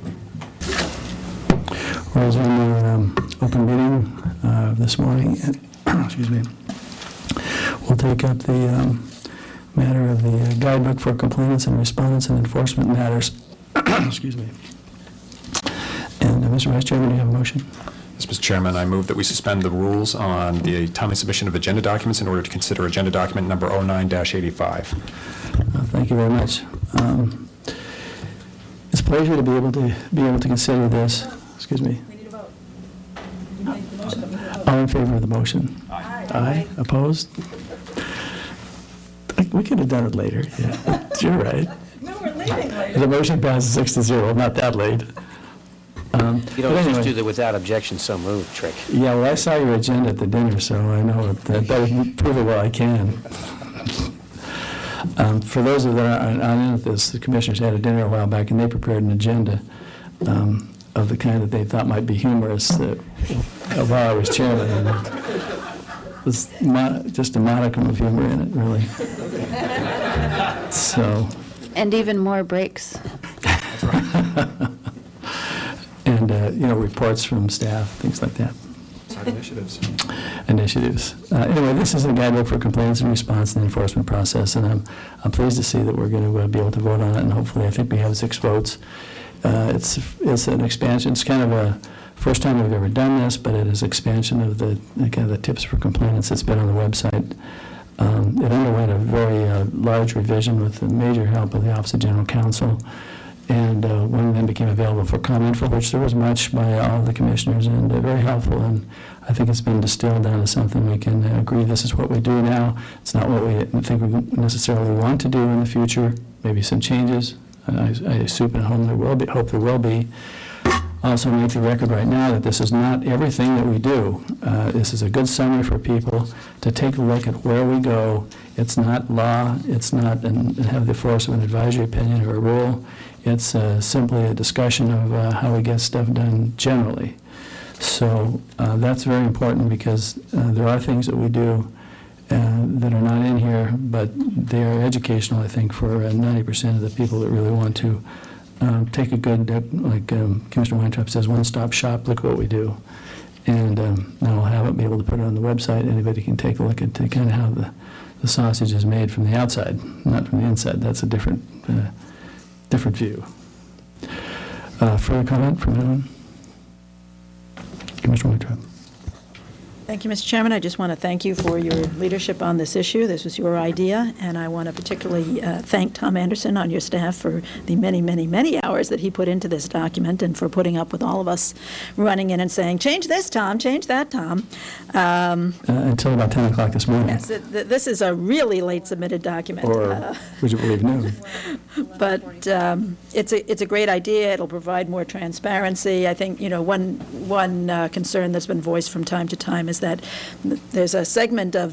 We'll resume our open meeting this morning. Excuse me. We'll take up the matter of the guidebook for complainants and respondents and enforcement matters. Excuse me. And Mr. Vice Chairman, do you have a motion? Yes, Mr. Chairman, I move that we suspend the rules on the timely submission of agenda documents in order to consider agenda document number 09-85. Thank you very much. It's a pleasure to be able to consider this. Excuse me. We need a vote. All in favor of the motion? Aye. Opposed? We could have done it later. Yeah. You're right. No, we're leaving later. The motion passes 6-0. Not that late. You don't just do the without objection so moved trick. Yeah, well, I saw your agenda at the dinner, so I know that better prove it while I can. For those that aren't in with this, the commissioners had a dinner a while back, and they prepared an agenda of the kind that they thought might be humorous while I was chairman. And there's just a modicum of humor in it, really. So. And even more breaks. And, reports from staff, things like that. Initiatives. Anyway, this is a guidebook for complaints and response and enforcement process, and I'm pleased to see that we're going to be able to vote on it, and hopefully I think we have 6 votes. It's an expansion. It's kind of a first time we've ever done this, but it is expansion of the tips for complainants that's been on the website. It underwent a very large revision with the major help of the Office of General Counsel. And one of them became available for comment, for which there was much by all of the commissioners, and very helpful. And I think it's been distilled down to something we can agree this is what we do now. It's not what we think we necessarily want to do in the future. Maybe some changes. I assume and hope there will be. Also make the record right now that this is not everything that we do. This is a good summary for people to take a look at where we go. It's not law. It's not have the force of an advisory opinion or a rule. It's simply a discussion of how we get stuff done generally. So that's very important because there are things that we do that are not in here, but they are educational, I think, for 90% of the people that really want to take a good, like Commissioner Weintraub says, one-stop shop, look what we do. And then we'll have it, be able to put it on the website. Anybody can take a look at kind of how the sausage is made from the outside, not from the inside. That's a different view. Further comment from anyone? Commissioner Weintraub. Thank you, Mr. Chairman. I just want to thank you for your leadership on this issue. This was your idea, and I want to particularly thank Tom Anderson on your staff for the many, many, many hours that he put into this document and for putting up with all of us running in and saying, change this, Tom, change that, Tom. Until about 10 o'clock this morning. Yes, this is a really late submitted document. Or would you believe noon? But it's a great idea. It'll provide more transparency. I think, one concern that's been voiced from time to time is that there's a segment of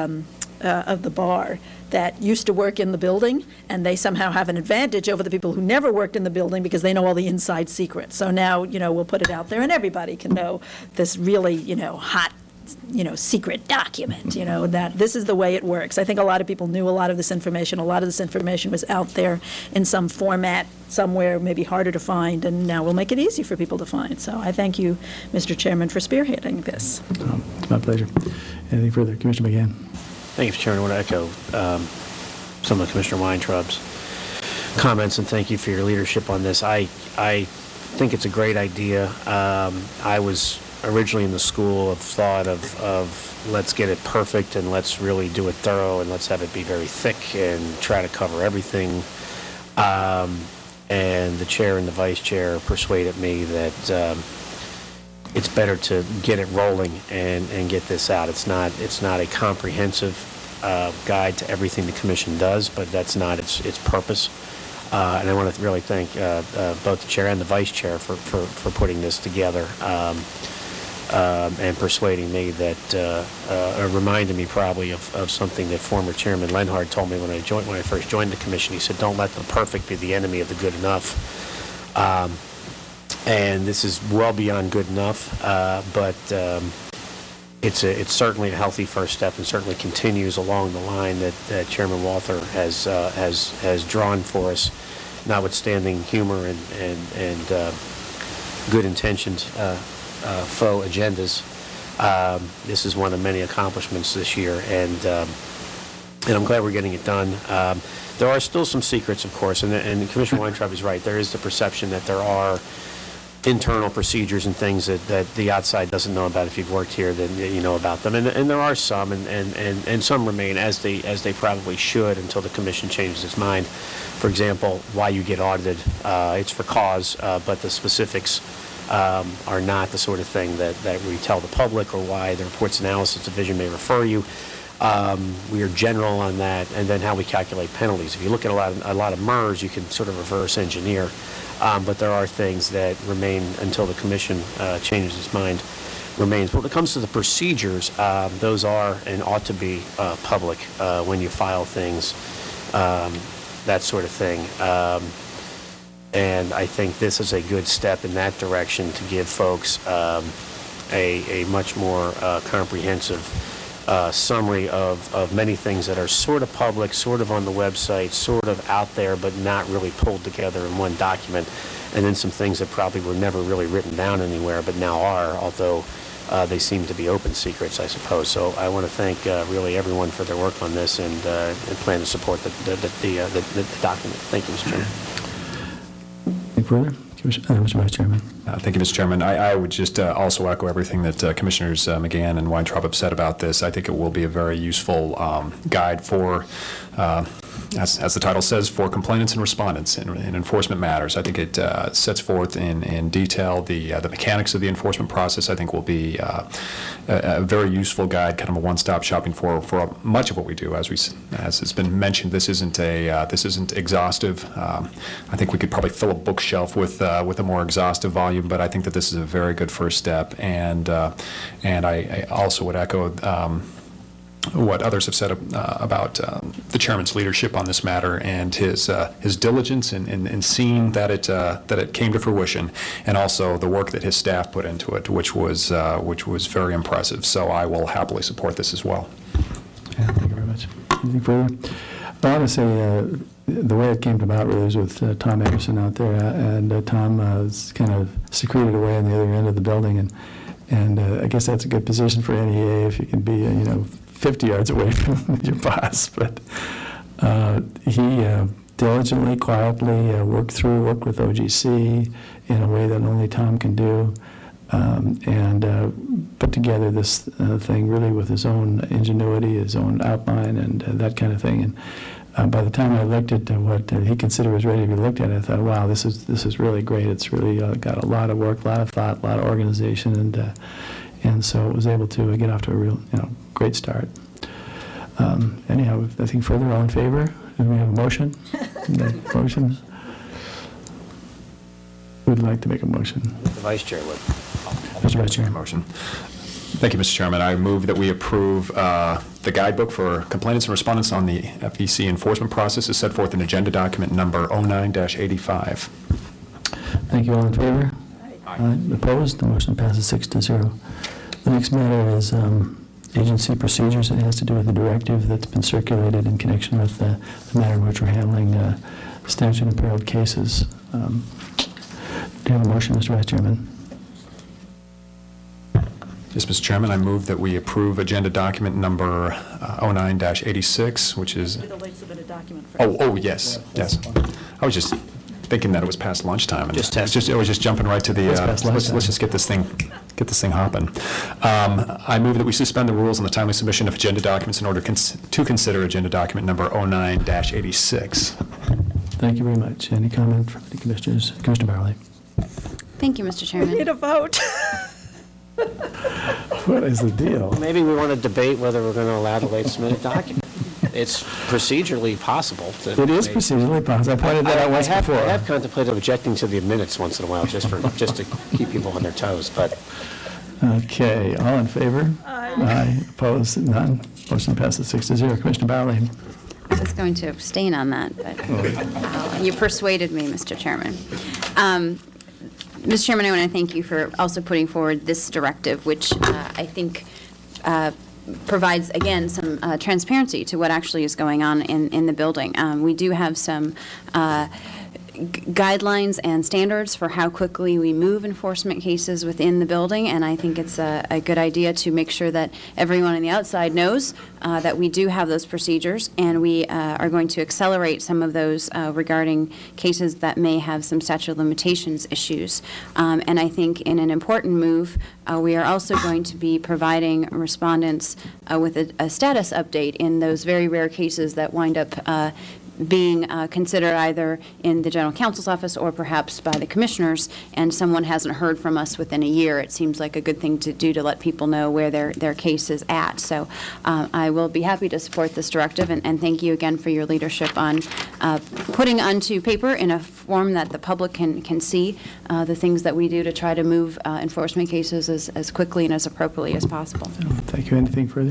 the bar that used to work in the building, and they somehow have an advantage over the people who never worked in the building because they know all the inside secrets. So now, we'll put it out there, and everybody can know this really, hot, secret document, that this is the way it works. I think a lot of people knew a lot of this information. A lot of this information was out there in some format somewhere, maybe harder to find, and now we'll make it easy for people to find. So I thank you, Mr. Chairman, for spearheading this. It's my pleasure. Anything further? Commissioner McGann. Thank you, Mr. Chairman. I want to echo some of Commissioner Weintraub's comments, and thank you for your leadership on this. I think it's a great idea. I was originally in the school of thought of let's get it perfect and let's really do it thorough and let's have it be very thick and try to cover everything. And the chair and the vice chair persuaded me that it's better to get it rolling and get this out. It's not a comprehensive guide to everything the commission does, but that's not its purpose. And I want to really thank both the chair and the vice chair for putting this together. And persuading me that, reminded me probably of something that former Chairman Lenhard told me when I first joined the commission. He said, don't let the perfect be the enemy of the good enough. And this is well beyond good enough, but it's certainly a healthy first step and certainly continues along the line that Chairman Walther has drawn for us. notwithstanding humor and good intentions, faux agendas. This is one of many accomplishments this year, and I'm glad we're getting it done. There are still some secrets, of course, and Commissioner Weintraub is right. There is the perception that there are internal procedures and things that the outside doesn't know about. If you've worked here, then you know about them, and there are some, and some remain as they probably should until the Commission changes its mind. For example, why you get audited, it's for cause, but the specifics are not the sort of thing that we tell the public, or why the Reports Analysis Division may refer you. We are general on that, and then how we calculate penalties. If you look at a lot of MERS, you can sort of reverse engineer, but there are things that remain until the Commission changes its mind. Remains. But when it comes to the procedures, those are and ought to be public when you file things, that sort of thing. And I think this is a good step in that direction to give folks a much more comprehensive summary of many things that are sort of public, sort of on the website, sort of out there, but not really pulled together in one document. And then some things that probably were never really written down anywhere, but now are, although they seem to be open secrets, I suppose. So I want to thank really everyone for their work on this, and plan to support the document. Thank you, Mr. Chairman. Any further? Mr. Vice Chairman. Thank you, Mr. Chairman. I would just also echo everything that Commissioners McGann and Weintraub have said about this. I think it will be a very useful guide for, as the title says, for complainants and respondents in enforcement matters. I think it sets forth in detail the mechanics of the enforcement process. I think will be a very useful guide, kind of a one-stop shopping for much of what we do. As it's been mentioned, this isn't exhaustive. I think we could probably fill a bookshelf with a more exhaustive volume, but I think that this is a very good first step, and I also would echo what others have said about the chairman's leadership on this matter, and his diligence in seeing that it came to fruition, and also the work that his staff put into it, which was very impressive. So I will happily support this as well. Yeah, thank you very much. Anything further? I want to say the way it came about really was with Tom Anderson out there, and Tom was kind of secreted away on the other end of the building, and I guess that's a good position for NEA if you can be 50 yards away from your boss. But he diligently, quietly worked with OGC in a way that only Tom can do, and put together this thing really with his own ingenuity, his own outline, and that kind of thing. And by the time I looked at what he considered was ready to be looked at, I thought, wow, this is really great. It's really got a lot of work, a lot of thought, a lot of organization, and so it was able to get off to a real great start. Anyhow, nothing further. All in favor? Do we have a motion? Motion? Who would like to make a motion? The Vice Chair would. Mr. Vice Chair. Motion. Thank you, Mr. Chairman. I move that we approve the guidebook for complainants and respondents on the FEC enforcement process as set forth in agenda document number 09-85. Thank you. All in favor? Aye. Opposed? The motion passes 6-0. The next matter is agency procedures. It has to do with the directive that's been circulated in connection with the matter in which we're handling statute of imperiled cases. Do you have a motion, Mr. Vice Chairman? Yes, Mr. Chairman, I move that we approve agenda document number 09-86, which is... The late submitted document first. Oh, yes. I was just thinking that it was past lunchtime, and I was just jumping right to the. Let's just get this thing hopping. I move that we suspend the rules on the timely submission of agenda documents in order to consider agenda document number 09-86. Thank you very much. Any comment from the commissioners? Commissioner Barley. Thank you, Mr. Chairman. We need a vote. What is the deal? Maybe we want to debate whether we're going to allow the late submitted document. It's procedurally possible. It is procedurally possible. I pointed that out once before. I have contemplated objecting to the minutes once in a while, just to keep people on their toes. But okay, all in favor? Aye. Aye. Opposed? None. Motion passes 6-0. Commissioner Barley. I was going to abstain on that, but you persuaded me, Mr. Chairman. Mr. Chairman, I want to thank you for also putting forward this directive, which I think provides, again, some transparency to what actually is going on in the building. We do have some guidelines and standards for how quickly we move enforcement cases within the building, and I think it's a good idea to make sure that everyone on the outside knows that we do have those procedures, and we are going to accelerate some of those regarding cases that may have some statute of limitations issues. And I think in an important move, we are also going to be providing respondents with a status update in those very rare cases that wind up being considered either in the general counsel's office or perhaps by the commissioners, and someone hasn't heard from us within a year. It seems like a good thing to do to let people know where their case is at. So I will be happy to support this directive, and thank you again for your leadership on putting onto paper in a form that the public can see the things that we do to try to move enforcement cases as quickly and as appropriately as possible. Thank you. Anything further?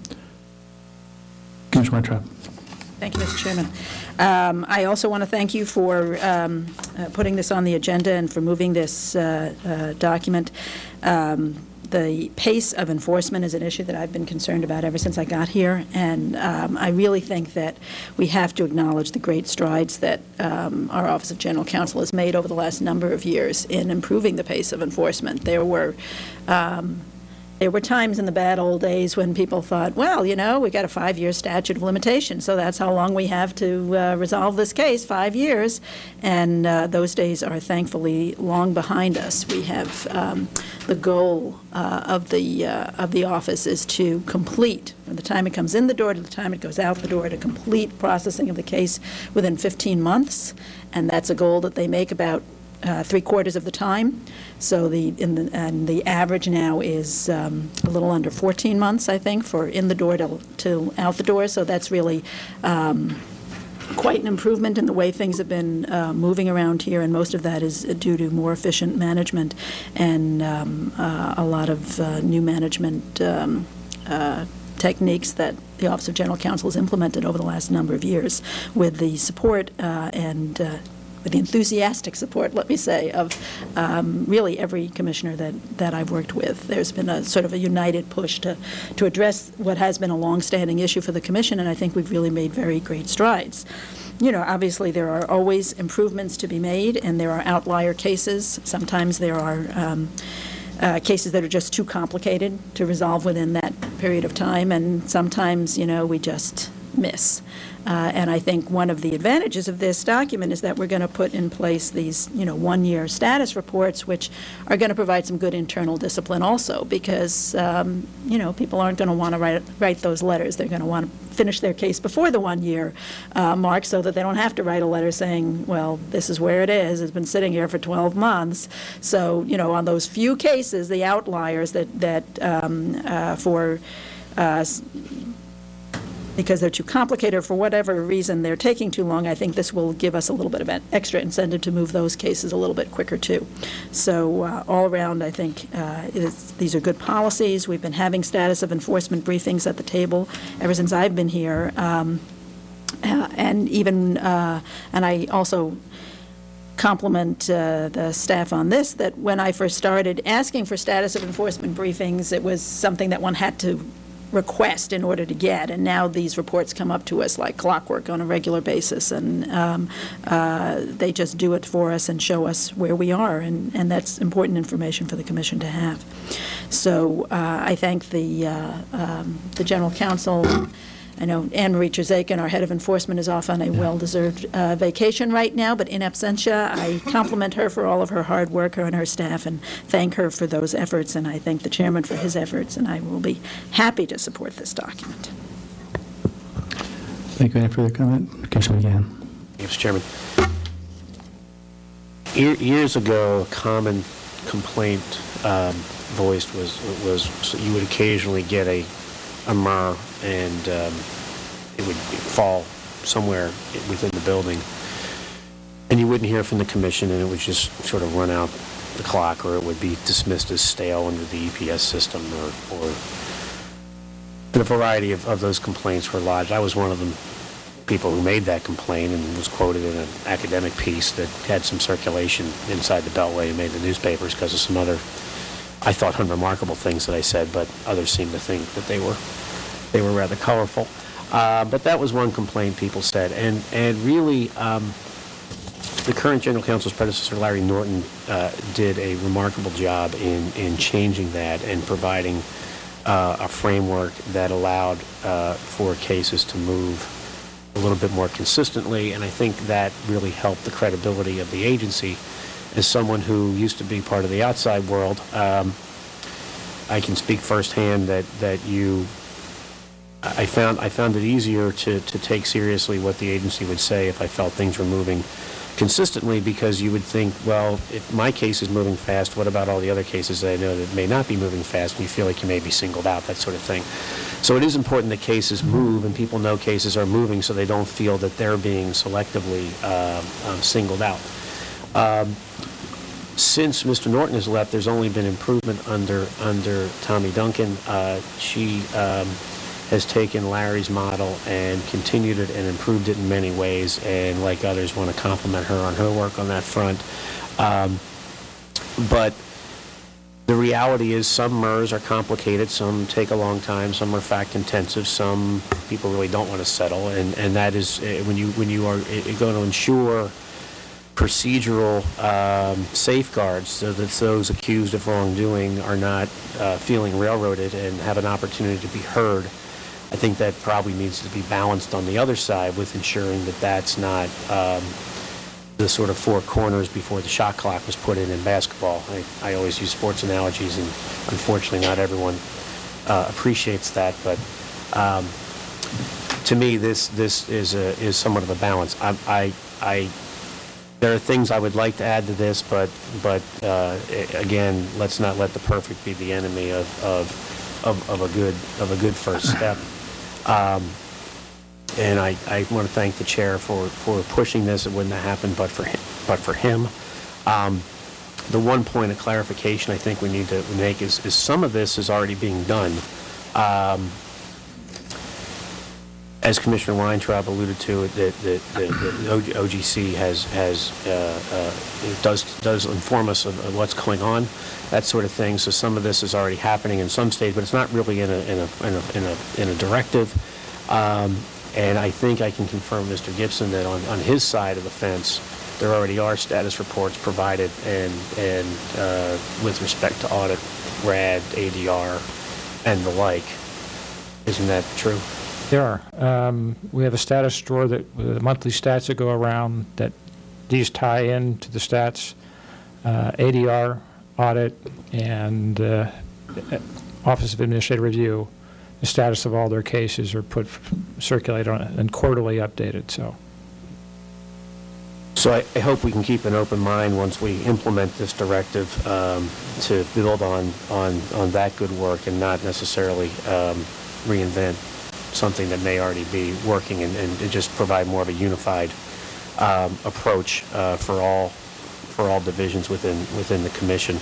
Commissioner Weintraub. Thank you, Mr. Chairman. I also want to thank you for putting this on the agenda and for moving this document. The pace of enforcement is an issue that I've been concerned about ever since I got here, and I really think that we have to acknowledge the great strides that our Office of General Counsel has made over the last number of years in improving the pace of enforcement. There were times in the bad old days when people thought, well, you know, we got a 5-year statute of limitations, so that's how long we have to resolve this case, 5 years. And those days are thankfully long behind us. We have the goal of the office is to complete, from the time it comes in the door to the time it goes out the door, to complete processing of the case within 15 months. And that's a goal that they make about 3/4 of the time. So the average now is a little under 14 months, I think, for in the door to out the door. So that's really quite an improvement in the way things have been moving around here, and most of that is due to more efficient management and a lot of new management techniques that the Office of General Counsel has implemented over the last number of years, with the support and with the enthusiastic support, let me say, of really every commissioner that I've worked with. There's been a sort of a united push to address what has been a long-standing issue for the commission, and I think we've really made very great strides. You know, obviously there are always improvements to be made, and there are outlier cases. Sometimes there are cases that are just too complicated to resolve within that period of time, and sometimes, you know, we just miss. And I think one of the advantages of this document is that we're going to put in place these, you know, 1-year status reports, which are going to provide some good internal discipline also, because, you know, people aren't going to want to write those letters. They're going to want to finish their case before the 1-year mark, so that they don't have to write a letter saying, well, this is where it is. It's been sitting here for 12 months. So, you know, on those few cases, the outliers because they're too complicated or for whatever reason they're taking too long, I think this will give us a little bit of an extra incentive to move those cases a little bit quicker too. So all around, I think these are good policies. We've been having status of enforcement briefings at the table ever since I've been here, and I also compliment the staff on this, that when I first started asking for status of enforcement briefings, it was something that one had to request in order to get, and now these reports come up to us like clockwork on a regular basis, and they just do it for us and show us where we are, and that's important information for the Commission to have. So I thank the General Counsel. I know Anne Marie Terzakin, our head of enforcement, is off on a well-deserved vacation right now, but in absentia, I compliment her for all of her hard work, her and her staff, and thank her for those efforts, and I thank the chairman for his efforts, and I will be happy to support this document. Thank you. Any further comment? Commissioner McGann. Mr. Chairman. Years ago, a common complaint voiced was you would occasionally get a MRR, and it would fall somewhere within the building, and you wouldn't hear from the commission, and it would just sort of run out the clock, or it would be dismissed as stale under the EPS system, or a variety of those complaints were lodged. I was one of the people who made that complaint and was quoted in an academic piece that had some circulation inside the Beltway and made the newspapers because of some other, I thought, unremarkable things that I said, but others seemed to think that they were rather colorful. But that was one complaint people said, and really the current general counsel's predecessor, Larry Norton, did a remarkable job in changing that and providing a framework that allowed for cases to move a little bit more consistently, and I think that really helped the credibility of the agency. As someone who used to be part of the outside world, I can speak firsthand that I found it easier to take seriously what the agency would say if I felt things were moving consistently, because you would think, well, if my case is moving fast, what about all the other cases that I know that may not be moving fast, and you feel like you may be singled out, that sort of thing. So it is important that cases move, and people know cases are moving so they don't feel that they're being selectively singled out. Since Mr. Norton has left, there's only been improvement under Tommy Duncan. She has taken Larry's model and continued it and improved it in many ways, and like others, want to compliment her on her work on that front. But the reality is some MERS are complicated, some take a long time, some are fact-intensive, some people really don't want to settle, and that is when you are going to ensure procedural safeguards so that those accused of wrongdoing are not feeling railroaded and have an opportunity to be heard. I think that probably needs to be balanced on the other side with ensuring that that's not the sort of four corners before the shot clock was put in basketball. I always use sports analogies, and unfortunately not everyone appreciates that, but to me this is somewhat of a balance. There are things I would like to add to this, but again, let's not let the perfect be the enemy of a good first step. And I want to thank the chair for pushing this. It wouldn't have happened but for him. The one point of clarification I think we need to make is some of this is already being done. As Commissioner Weintraub alluded to, the OGC does inform us of what's going on, that sort of thing. So some of this is already happening in some states, but it's not really in a directive. And I think I can confirm, Mr. Gibson, that on his side of the fence, there already are status reports provided, and with respect to audit, RAD, ADR, and the like. Isn't that true? There are. We have a status drawer that the monthly stats that go around, that these tie in to the stats, ADR, audit, and Office of Administrative Review. The status of all their cases are circulated on and quarterly updated. So I hope we can keep an open mind once we implement this directive to build on that good work and not necessarily reinvent something that may already be working, and just provide more of a unified approach for all divisions within the commission.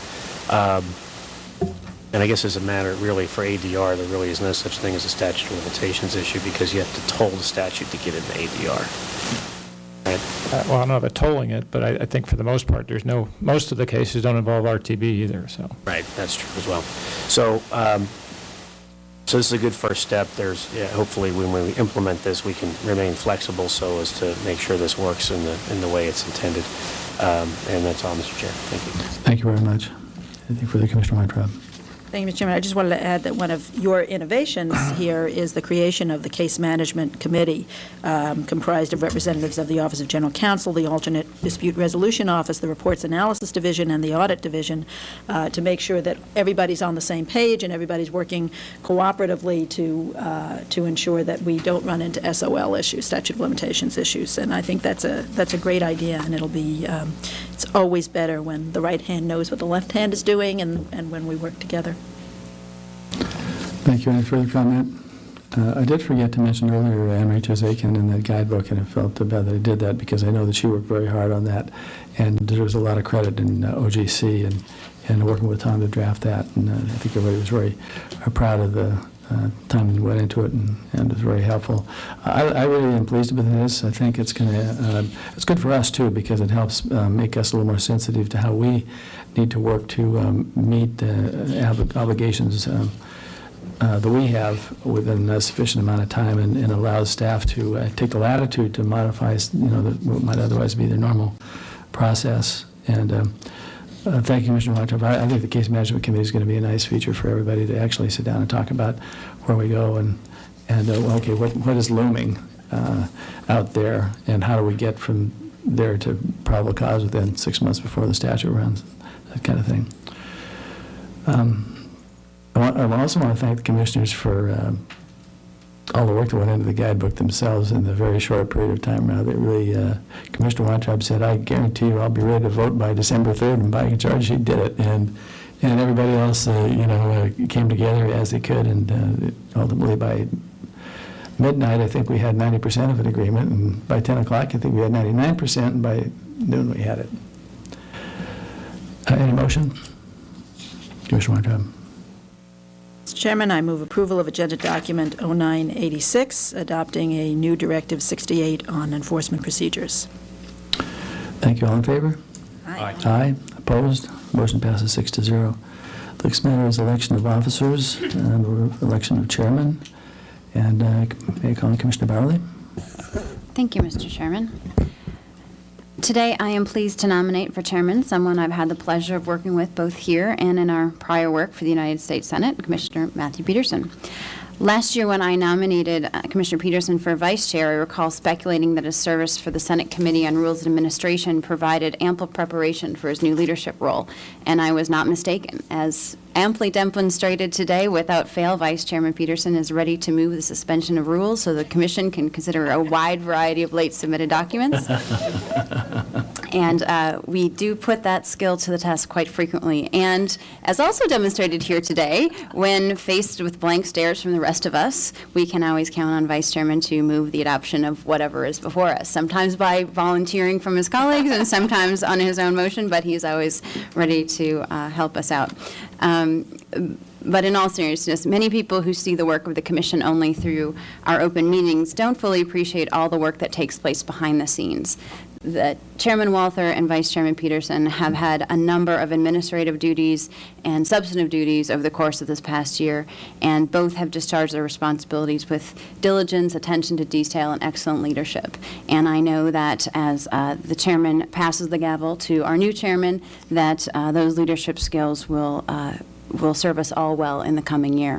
And I guess as a matter really for ADR, there really is no such thing as a statute of limitations issue, because you have to toll the statute to get into ADR. Right? Well, I don't know about tolling it, but I think for the most part, most of the cases don't involve RTB either. So. Right, that's true as well. So, so this is a good first step. Hopefully when we implement this, we can remain flexible so as to make sure this works in the way it's intended. And that's all, Mr. Chair. Thank you. Thank you very much. Anything further, Commissioner Weintraub? Thank you, Mr. Chairman. I just wanted to add that one of your innovations here is the creation of the Case Management Committee, comprised of representatives of the Office of General Counsel, the Alternate Dispute Resolution Office, the Reports Analysis Division, and the Audit Division, to make sure that everybody's on the same page and everybody's working cooperatively to ensure that we don't run into SOL issues, statute of limitations issues. And I think that's a great idea, and it'll be it's always better when the right hand knows what the left hand is doing, and when we work together. Thank you. Any further comment? I did forget to mention earlier Anne-Marie Chezakian in that guidebook, and I felt bad that I did that because I know that she worked very hard on that, and there was a lot of credit in OGC and working with Tom to draft that, and I think everybody was very proud of the time that went into it, and it was very helpful. I really am pleased with this. I think it's going to it's good for us too, because it helps make us a little more sensitive to how we need to work to meet obligations that we have within a sufficient amount of time, and allows staff to take the latitude to modify, what might otherwise be their normal process. And thank you, Commissioner Weintraub. I think the Case Management Committee is going to be a nice feature for everybody to actually sit down and talk about where we go and okay, what is looming out there, and how do we get from there to probable cause within 6 months before the statute runs, that kind of thing. I also want to thank the commissioners for all the work that went into the guidebook themselves in the very short period of time now. They really, Commissioner Weintraub said, I guarantee you I'll be ready to vote by December 3rd, and by George, he did it. And everybody else, came together as they could, and ultimately by midnight, I think we had 90% of an agreement, and by 10 o'clock, I think we had 99%, and by noon, we had it. Any motion? Commissioner Weintraub. Mr. Chairman, I move approval of Agenda Document 0986, adopting a new Directive 68 on enforcement procedures. Thank you. All in favor? Aye. Aye. Opposed? Motion passes 6-0. The next matter is election of officers and election of chairman. And may I call on Commissioner Bowerly? Thank you, Mr. Chairman. Today, I am pleased to nominate for chairman someone I've had the pleasure of working with both here and in our prior work for the United States Senate, Commissioner Matthew Peterson. Last year, when I nominated Commissioner Peterson for vice chair, I recall speculating that his service for the Senate Committee on Rules and Administration provided ample preparation for his new leadership role, and I was not mistaken. As amply demonstrated today, without fail, Vice Chairman Peterson is ready to move the suspension of rules so the Commission can consider a wide variety of late submitted documents. And we do put that skill to the test quite frequently. And as also demonstrated here today, when faced with blank stares from the rest of us, we can always count on Vice Chairman to move the adoption of whatever is before us, sometimes by volunteering from his colleagues and sometimes on his own motion, but he's always ready to help us out. But in all seriousness, many people who see the work of the Commission only through our open meetings don't fully appreciate all the work that takes place behind the scenes. That Chairman Walther and Vice Chairman Peterson have had a number of administrative duties and substantive duties over the course of this past year, and both have discharged their responsibilities with diligence, attention to detail, and excellent leadership. And I know that as the chairman passes the gavel to our new chairman, that those leadership skills will serve us all well in the coming year.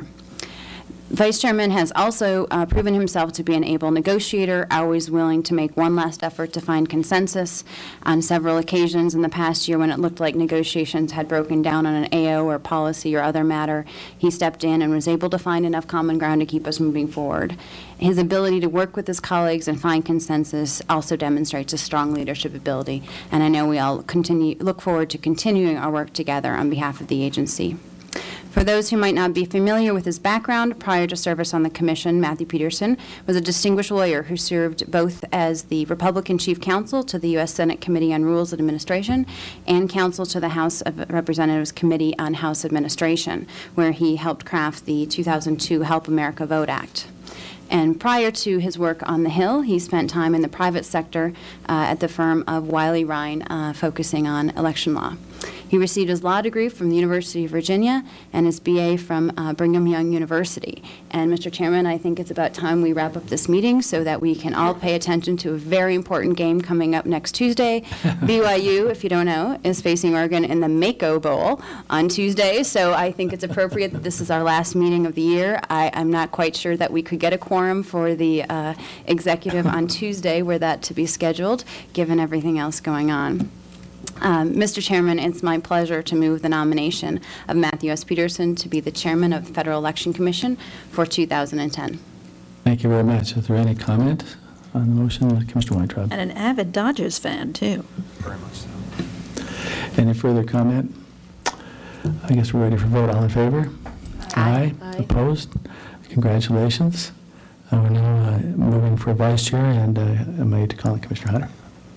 Vice Chairman has also proven himself to be an able negotiator, always willing to make one last effort to find consensus. On several occasions in the past year when it looked like negotiations had broken down on an AO or policy or other matter, he stepped in and was able to find enough common ground to keep us moving forward. His ability to work with his colleagues and find consensus also demonstrates a strong leadership ability, and I know we all look forward to continuing our work together on behalf of the agency. For those who might not be familiar with his background, prior to service on the Commission, Matthew Peterson was a distinguished lawyer who served both as the Republican Chief Counsel to the U.S. Senate Committee on Rules and Administration and Counsel to the House of Representatives Committee on House Administration, where he helped craft the 2002 Help America Vote Act. And prior to his work on the Hill, he spent time in the private sector at the firm of Wiley Ryan, focusing on election law. He received his law degree from the University of Virginia and his BA from Brigham Young University. And Mr. Chairman, I think it's about time we wrap up this meeting so that we can all pay attention to a very important game coming up next Tuesday. BYU, if you don't know, is facing Oregon in the Mako Bowl on Tuesday. So I think it's appropriate that this is our last meeting of the year. I'm not quite sure that we could get a quorum for the executive on Tuesday were that to be scheduled, given everything else going on. Mr. Chairman, it's my pleasure to move the nomination of Matthew S. Peterson to be the chairman of the Federal Election Commission for 2010. Thank you very much. Is there any comment on the motion? Commissioner Weintraub. And an avid Dodgers fan, too. Very much so. Any further comment? I guess we're ready for vote. All in favor? Aye. Opposed? Congratulations. We're now moving for vice chair, and I'm ready to call on Commissioner Hunter.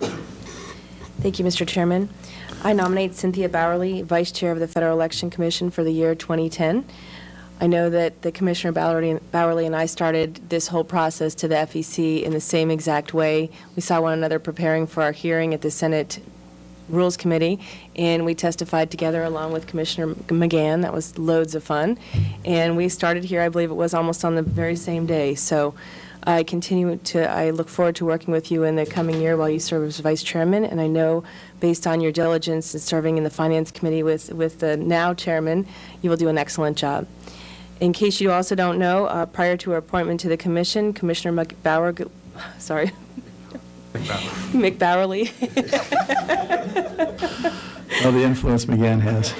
Thank you, Mr. Chairman. I nominate Cynthia Bowerly, Vice Chair of the Federal Election Commission for the year 2010. I know that the Commissioner Bowerly and I started this whole process to the FEC in the same exact way. We saw one another preparing for our hearing at the Senate Rules Committee, and we testified together along with Commissioner McGahn. That was loads of fun. And we started here, I believe it was almost on the very same day. So I look forward to working with you in the coming year while you serve as vice chairman, and I know based on your diligence in serving in the finance committee with the now chairman, you will do an excellent job. In case you also don't know, prior to her appointment to the commission, Commissioner McBowerly. Well, the influence McGann has.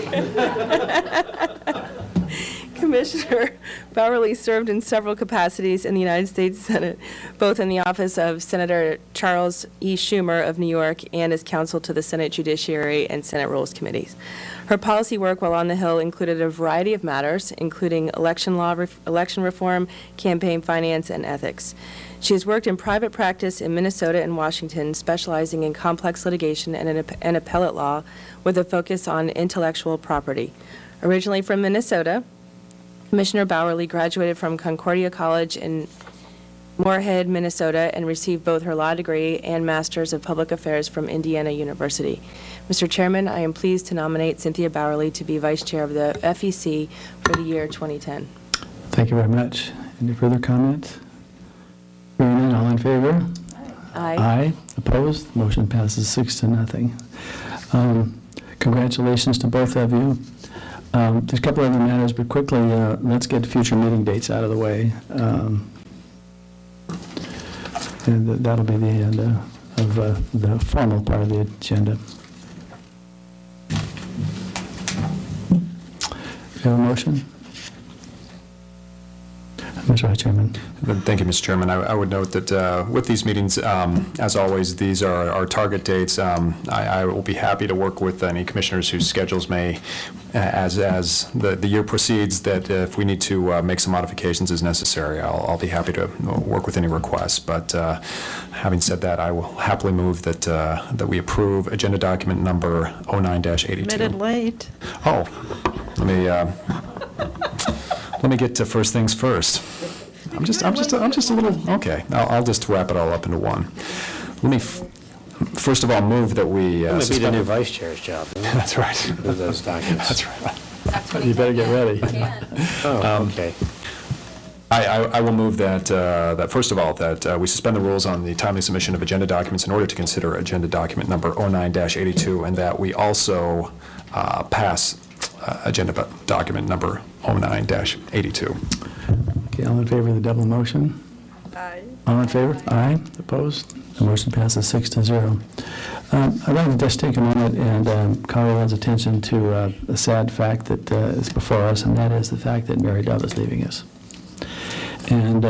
Commissioner Bowerly served in several capacities in the United States Senate, both in the office of Senator Charles E. Schumer of New York and as counsel to the Senate Judiciary and Senate Rules Committees. Her policy work while on the Hill included a variety of matters, including election law, election reform, campaign finance, and ethics. She has worked in private practice in Minnesota and Washington, specializing in complex litigation and appellate law with a focus on intellectual property. Originally from Minnesota, Commissioner Bowerly graduated from Concordia College in Moorhead, Minnesota, and received both her law degree and Master's of Public Affairs from Indiana University. Mr. Chairman, I am pleased to nominate Cynthia Bowerly to be Vice Chair of the FEC for the year 2010. Thank you very much. Any further comments? Hearing none, all in favor? Aye. Aye. Opposed? Motion passes 6-0. Congratulations to both of you. There's a couple other matters, but quickly, let's get future meeting dates out of the way. And that'll be the end of the formal part of the agenda. Do you have a motion? Mr. Vice Chairman. Thank you, Mr. Chairman. I would note that with these meetings, as always, these are our target dates. I will be happy to work with any commissioners whose schedules may, as the year proceeds, that if we need to make some modifications as necessary, I'll be happy to work with any requests. But having said that, I will happily move that we approve agenda document number 09-82. Admitted late. Oh, let me get to first things first. I'm just a little, okay, I'll just wrap it all up into one. Let me, first of all, move that we That would be the suspend. new vice chair's job. That's right. With those documents. That's right. You better get ready. Oh, okay. I will move that, first of all, that we suspend the rules on the timely submission of agenda documents in order to consider agenda document number 09-82, and that we also pass agenda document number 09-82. Okay, all in favor of the double motion? Aye. All in favor? Aye. Opposed? The motion passes 6-0. I'd like to just take a moment and call everyone's attention to a sad fact that is before us, and that is the fact that Mary Dove is leaving us. And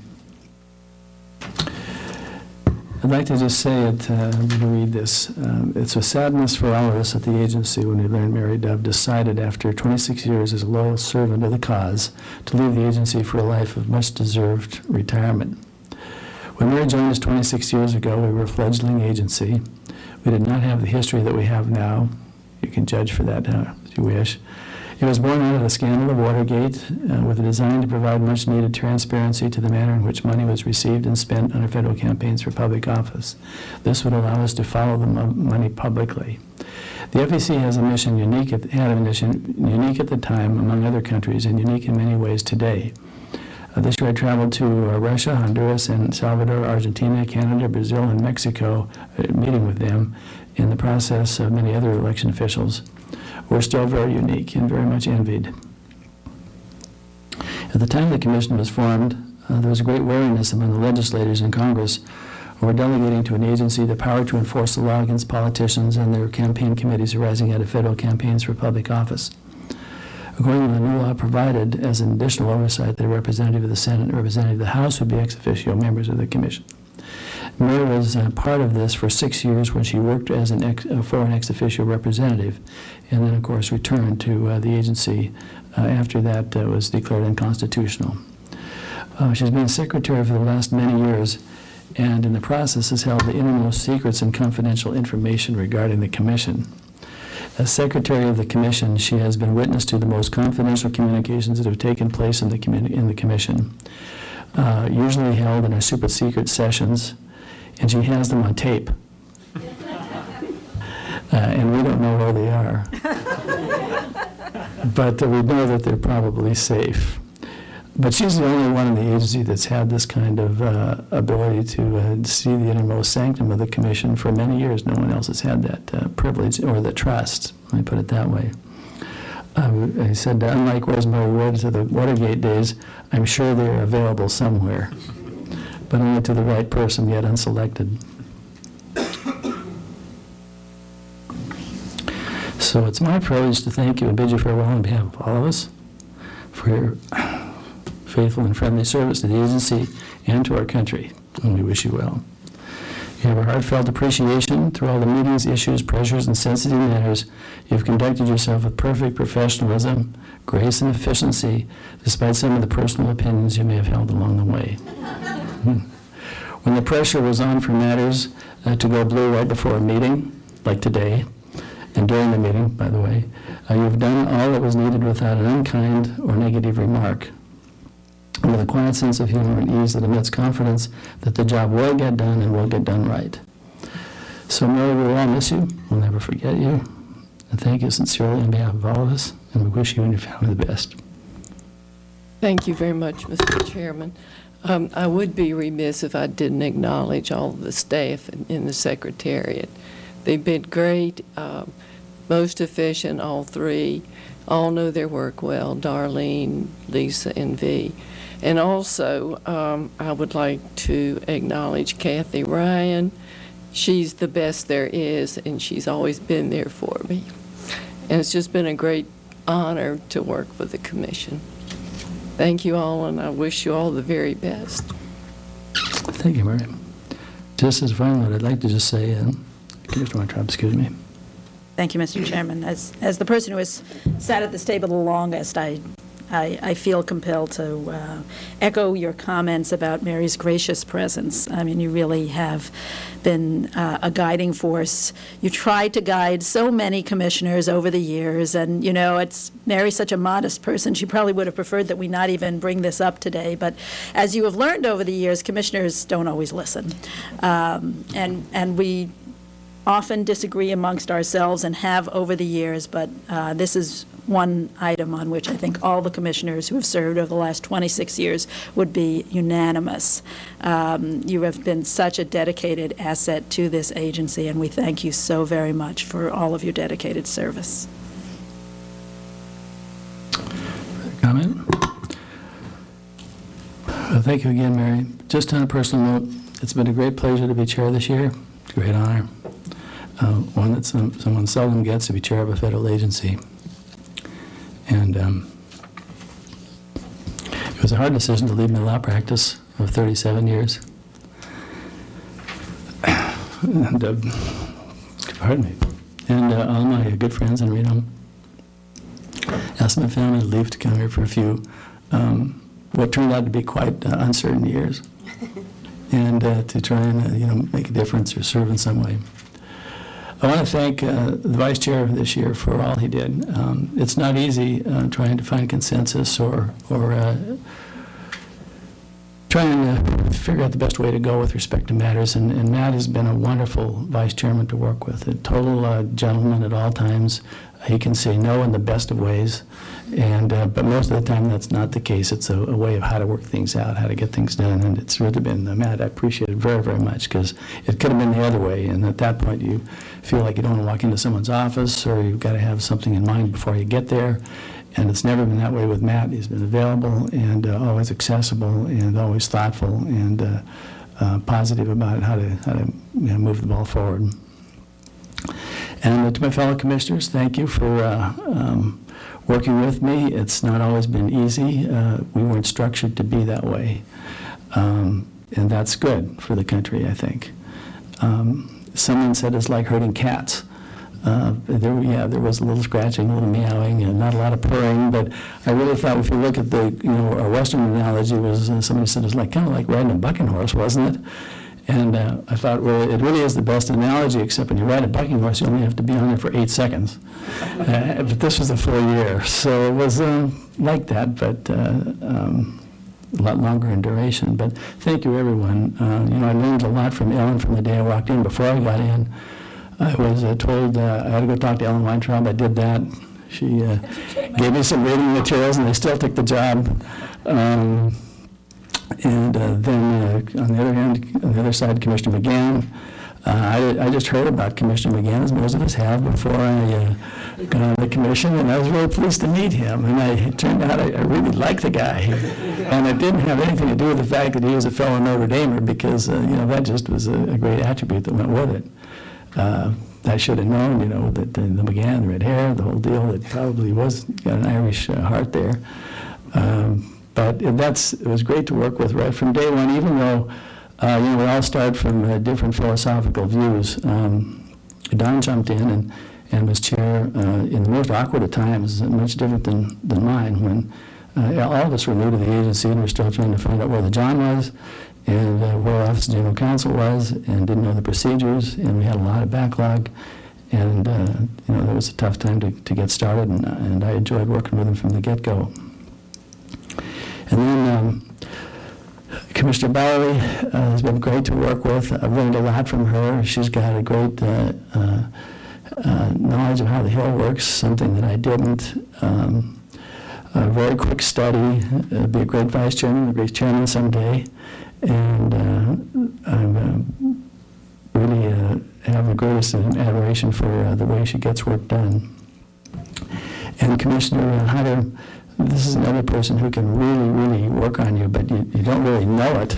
I'd like to just say it, I'm going to read this. It's a sadness for all of us at the agency when we learned Mary Dove decided after 26 years as a loyal servant of the cause to leave the agency for a life of much-deserved retirement. When Mary joined us 26 years ago, we were a fledgling agency. We did not have the history that we have now. You can judge for that as you wish. It was born out of the scandal of Watergate with a design to provide much-needed transparency to the manner in which money was received and spent under federal campaigns for public office. This would allow us to follow the money publicly. The FEC has a mission unique at the time among other countries and unique in many ways today. This year I traveled to Russia, Honduras, and Salvador, Argentina, Canada, Brazil, and Mexico, meeting with them in the process of many other election officials. We're still very unique and very much envied. At the time the commission was formed, there was a great wariness among the legislators in Congress over delegating to an agency the power to enforce the law against politicians and their campaign committees arising out of federal campaigns for public office. According to the new law provided, as an additional oversight, that a representative of the Senate and a representative of the House would be ex officio members of the commission. Mary was part of this for 6 years when she worked as an ex officio representative, and then, of course, returned to the agency after that was declared unconstitutional. She's been secretary for the last many years, and in the process has held the innermost secrets and confidential information regarding the commission. As secretary of the commission, she has been witness to the most confidential communications that have taken place in the commission, usually held in our super secret sessions, and she has them on tape. And we don't know where they are. But we know that they're probably safe. But she's the only one in the agency that's had this kind of ability to see the innermost sanctum of the commission. For many years, no one else has had that privilege or the trust. Let me put it that way. I said, unlike Rosemary Woods of the Watergate days, I'm sure they're available somewhere, but only to the right person yet unselected. So it's my privilege to thank you and bid you farewell on behalf of all of us for your faithful and friendly service to the agency and to our country, and we wish you well. You have a heartfelt appreciation through all the meetings, issues, pressures, and sensitive matters. You've conducted yourself with perfect professionalism, grace, and efficiency, despite some of the personal opinions you may have held along the way. When the pressure was on for matters to go blue right before a meeting, like today, and during the meeting, by the way, you've done all that was needed without an unkind or negative remark, with a quiet sense of humor and ease that emits confidence that the job will get done and will get done right. So, Mary, we will all miss you. We'll never forget you. And thank you sincerely on behalf of all of us, and we wish you and your family the best. Thank you very much, Mr. Chairman. I would be remiss if I didn't acknowledge all of the staff in the Secretariat. They've been great, most efficient, all three. All know their work well, Darlene, Lisa, and V. And also, I would like to acknowledge Kathy Ryan. She's the best there is, and she's always been there for me. And it's just been a great honor to work for the Commission. Thank you all, and I wish you all the very best. Thank you, Mary. Just as a final note, I'd like to just say, excuse me. Thank you, Mr. Chairman. As the person who has sat at this table the longest, I feel compelled to echo your comments about Mary's gracious presence. I mean, you really have been a guiding force. You tried to guide so many commissioners over the years, and, you know, Mary's such a modest person, she probably would have preferred that we not even bring this up today, but as you have learned over the years, commissioners don't always listen. And we often disagree amongst ourselves and have over the years, but this is one item on which I think all the commissioners who have served over the last 26 years would be unanimous. You have been such a dedicated asset to this agency, and we thank you so very much for all of your dedicated service. Comment? Thank you again, Mary. Just on a personal note, it's been a great pleasure to be chair this year. It's a great honor. One that someone seldom gets, to be chair of a federal agency. And it was a hard decision to leave my law practice of 37 years. And, pardon me. And all my good friends in Reno asked my family to leave to come here for a few, what turned out to be quite uncertain years, and to try and make a difference or serve in some way. I want to thank the vice chair this year for all he did. It's not easy trying to find consensus or trying to figure out the best way to go with respect to matters. And Matt has been a wonderful vice chairman to work with, a total gentleman at all times. He can say no in the best of ways, but most of the time that's not the case. It's a way of how to work things out, how to get things done, and it's really been, Matt, I appreciate it very, very much, because it could have been the other way, and at that point you feel like you don't want to walk into someone's office, or you've got to have something in mind before you get there, and it's never been that way with Matt. He's been available and always accessible and always thoughtful and positive about how to move the ball forward. And to my fellow commissioners, thank you for working with me. It's not always been easy. We weren't structured to be that way. And that's good for the country, I think. Someone said it's like herding cats. There was a little scratching, a little meowing, and not a lot of purring, but I really thought if you look at the, our Western analogy was, somebody said it's kind of like riding a bucking horse, wasn't it? And I thought, well, it really is the best analogy, except when you ride a bucking horse, you only have to be on there for 8 seconds. But this was a full year, so it was like that, but a lot longer in duration. But thank you, everyone. I learned a lot from Ellen from the day I walked in. Before I got in, I was told I had to go talk to Ellen Weintraub. I did that. She gave me some reading materials, and they still took the job. Then on the other hand, on the other side, Commissioner McGann. I just heard about Commissioner McGann, as most of us have, before I got on the commission, and I was really pleased to meet him. And it turned out I really liked the guy. And it didn't have anything to do with the fact that he was a fellow Notre Damer, because that just was a great attribute that went with it. I should have known, that the McGann, the red hair, the whole deal, that probably was got an Irish heart there. But it was great to work with right from day one, even though we all start from different philosophical views. Don jumped in and was chair in the most awkward of times, much different than mine, when all of us were new to the agency and were still trying to find out where the John was and where our Office of General Counsel was, and didn't know the procedures, and we had a lot of backlog. And that was a tough time to get started, and I enjoyed working with him from the get-go. And then Commissioner Bowery has been great to work with. I've learned a lot from her. She's got a great knowledge of how the Hill works, something that I didn't. A very quick study, be a great vice chairman, a great chairman someday. And I'm really have the greatest admiration for the way she gets work done. And Commissioner Hunter, this is another person who can really, really work on you, but you don't really know it.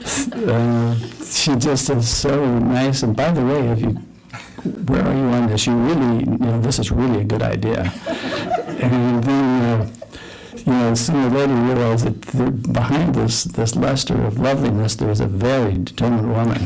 She just is so nice. And by the way, where are you on this? You really, this is really a good idea. And then, sooner or later you realize that behind this luster of loveliness, there's a very determined woman.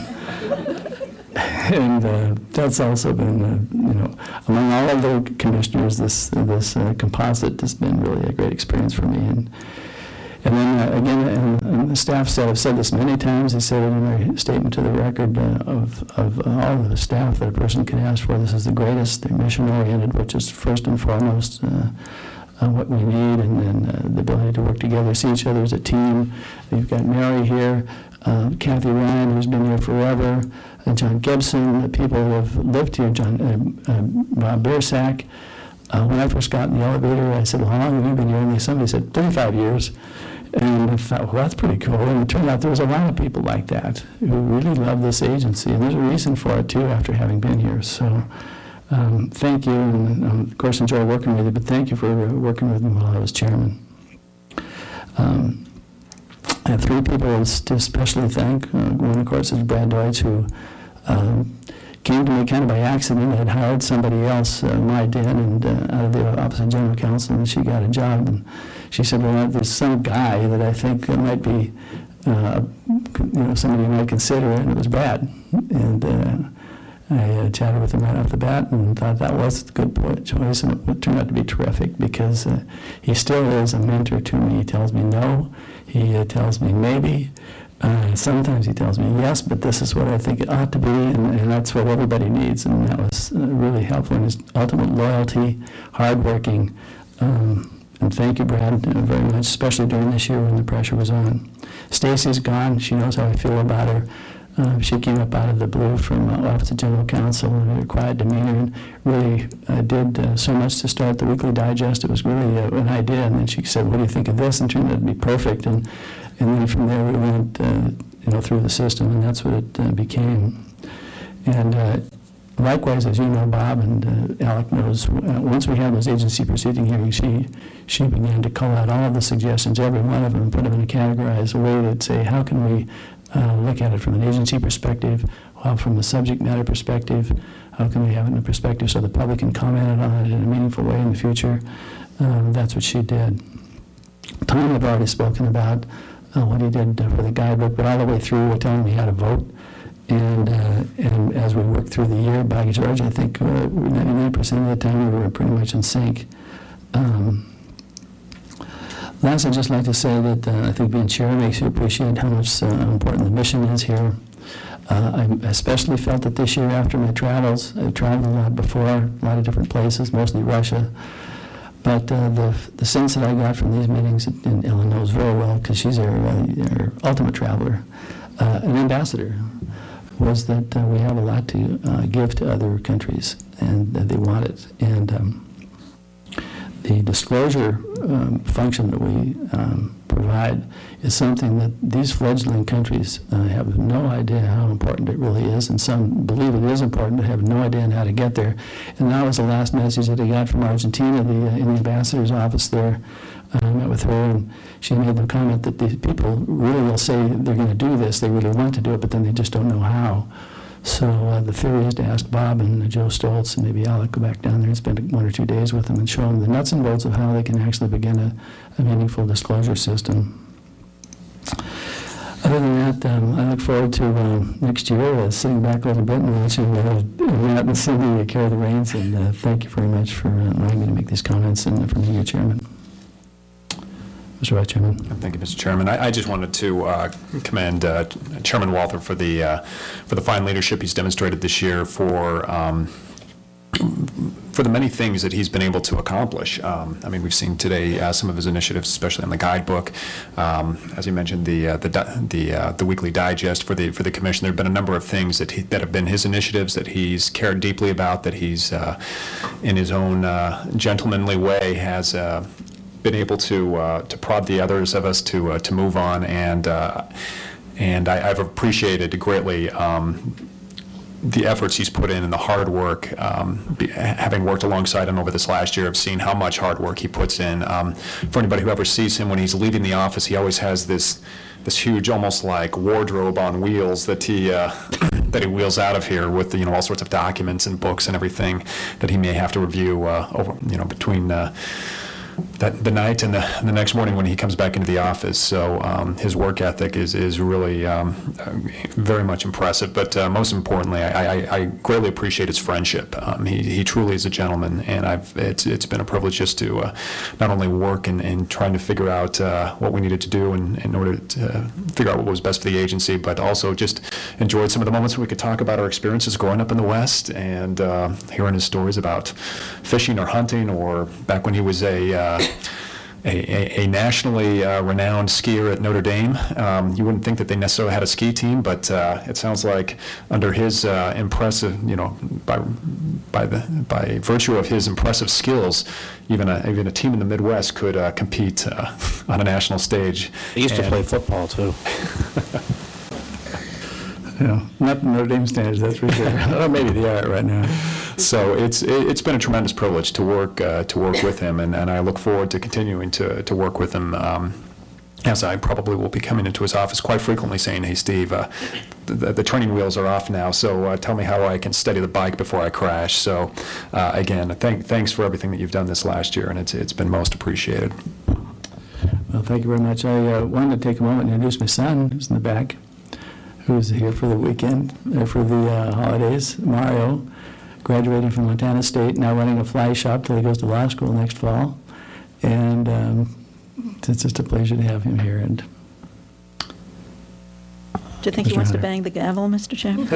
And that's also been, among all of the commissioners, this composite has been really a great experience for me. And then again, and the staff have said this many times. They said it in their statement to the record of all of the staff that a person can ask for. This is the greatest. They're mission-oriented, which is first and foremost what we need, and then the ability to work together, see each other as a team. You've got Mary here, Kathy Ryan, who's been here forever, John Gibson, the people who have lived here, Bob Bearsack. When I first got in the elevator, I said, well, how long have you been here? And somebody said, 35 years. And I thought, well, that's pretty cool. And it turned out there was a lot of people like that who really love this agency. And there's a reason for it, too, after having been here. So thank you. And, of course, enjoy working with you. But thank you for working with me while I was chairman. I have three people to especially thank. One, of course, is Brad Deutsch, who came to me kind of by accident. I had hired somebody else, Mai Den, and out of the Office of General Counsel, and she got a job. And she said, well, there's some guy that I think might be, somebody you might consider, and it was Brad. And I chatted with him right off the bat and thought that was a good choice, and it turned out to be terrific because he still is a mentor to me. He tells me no, he tells me maybe, sometimes he tells me yes, but this is what I think it ought to be, and that's what everybody needs, and that was really helpful in his ultimate loyalty, hardworking, and thank you, Brad, very much, especially during this year when the pressure was on. Stacy's gone. She knows how I feel about her. She came up out of the blue from Office of General Counsel and her quiet demeanor, and really did so much to start the Weekly Digest. It was really an idea, and then she said, what do you think of this? And turned out to be perfect. And then from there we went through the system, and that's what it became. And likewise, as you know, Bob, and Alec knows, once we had those agency proceeding hearings, she began to call out all of the suggestions, every one of them, and put them in a categorized way that say, how can we look at it from an agency perspective, from a subject matter perspective, how can we have it in a perspective so the public can comment on it in a meaningful way in the future. That's what she did. Tom, I've already spoken about what he did for the guidebook, but all the way through telling me how to vote. And as we worked through the year, by George, I think 99% of the time we were pretty much in sync. Last, I'd just like to say that I think being chair makes you appreciate how much important the mission is here. I especially felt it this year after my travels. I've traveled a lot before, a lot of different places, mostly Russia. But the sense that I got from these meetings, and Ellen knows very well because she's our ultimate traveler, an ambassador, was that we have a lot to give to other countries, and they want it. And the disclosure function that we provide is something that these fledgling countries have no idea how important it really is, and some believe it is important but have no idea on how to get there. And that was the last message that I got from Argentina, in the ambassador's office there. I met with her, and she made the comment that these people really will say they're going to do this, they really want to do it, but then they just don't know how. So the theory is to ask Bob and Joe Stoltz, and maybe Alec, go back down there and spend 1 or 2 days with them and show them the nuts and bolts of how they can actually begin a meaningful disclosure system. Other than that, I look forward to next year sitting back a little bit and watching Matt and Cindy carry the reins, and thank you very much for allowing me to make these comments and for being your chairman. Mr. Vice Chairman. Thank you, Mr. Chairman. I just wanted to commend Chairman Walther for the fine leadership he's demonstrated this year, for the many things that he's been able to accomplish. I mean, we've seen today some of his initiatives, especially on the guidebook. As you mentioned, the weekly digest for the commission. There have been a number of things that have been his initiatives that he's cared deeply about, that he's in his own gentlemanly way has been able to prod the others of us to move on, and I've appreciated greatly the efforts he's put in and the hard work. Having worked alongside him over this last year, I've seen how much hard work he puts in. For anybody who ever sees him when he's leaving the office, he always has this huge, almost like wardrobe on wheels that he wheels out of here with all sorts of documents and books and everything that he may have to review over between the night and the next morning when he comes back into the office. So his work ethic is really very much impressive. But most importantly, I greatly appreciate his friendship. He truly is a gentleman, and it's been a privilege just to not only work and trying to figure out what we needed to do in order to figure out what was best for the agency, but also just enjoyed some of the moments where we could talk about our experiences growing up in the West and hearing his stories about fishing or hunting, or back when he was a nationally renowned skier at Notre Dame. You wouldn't think that they necessarily had a ski team, but it sounds like under his impressive, by virtue of his impressive skills, even a team in the Midwest could compete on a national stage. They used to play football too. Not Notre Dame standards, that's for sure. Or maybe they are right now. So it's been a tremendous privilege to work with him, and I look forward to continuing to work with him. As I probably will be coming into his office quite frequently saying, "Hey, Steve, the training wheels are off now, so tell me how I can steady the bike before I crash." So again, thanks for everything that you've done this last year, and it's been most appreciated. Well, thank you very much. I wanted to take a moment and introduce my son, who's in the back, who's here for the weekend, for the holidays. Mario, graduating from Montana State, now running a fly shop till he goes to law school next fall. And it's just a pleasure to have him here. And do you think he wants to bang the gavel, Mr. Chairman?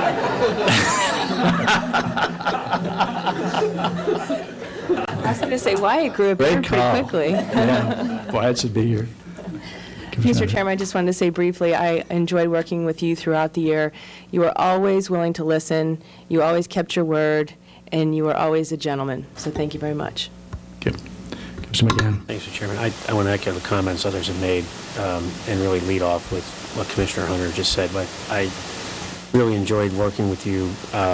I was going to say, Wyatt grew up here pretty quickly. Yeah, Wyatt should be here. Mr. Chairman, I just wanted to say briefly, I enjoyed working with you throughout the year. You were always willing to listen, you always kept your word, and you were always a gentleman. So thank you very much. Thank you. Commissioner McGann. Thanks, Mr. Chairman. I want to echo the comments others have made and really lead off with what Commissioner Hunter just said. But I really enjoyed working with you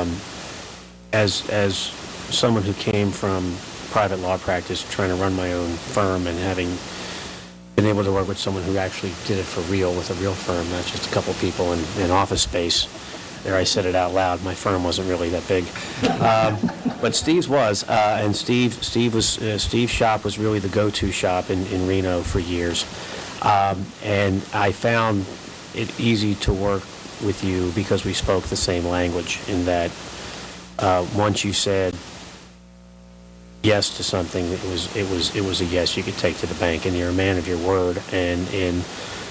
as someone who came from private law practice, trying to run my own firm, and having been able to work with someone who actually did it for real with a real firm, not just a couple people in office space. There, I said it out loud. My firm wasn't really that big, but Steve's was, and Steve's shop was really the go-to shop in Reno for years, and I found it easy to work with you because we spoke the same language. In that, once you said yes to something, it was a yes you could take to the bank, and you're a man of your word. And in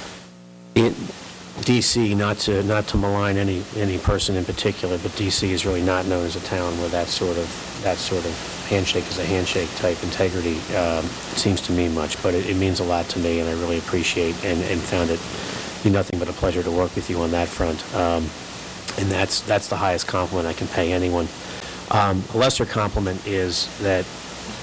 D.C., not to malign any person in particular, but D.C. is really not known as a town where that sort of handshake is a handshake type integrity seems to mean much. But it means a lot to me, and I really appreciate and found it be nothing but a pleasure to work with you on that front. And that's the highest compliment I can pay anyone. A lesser compliment is that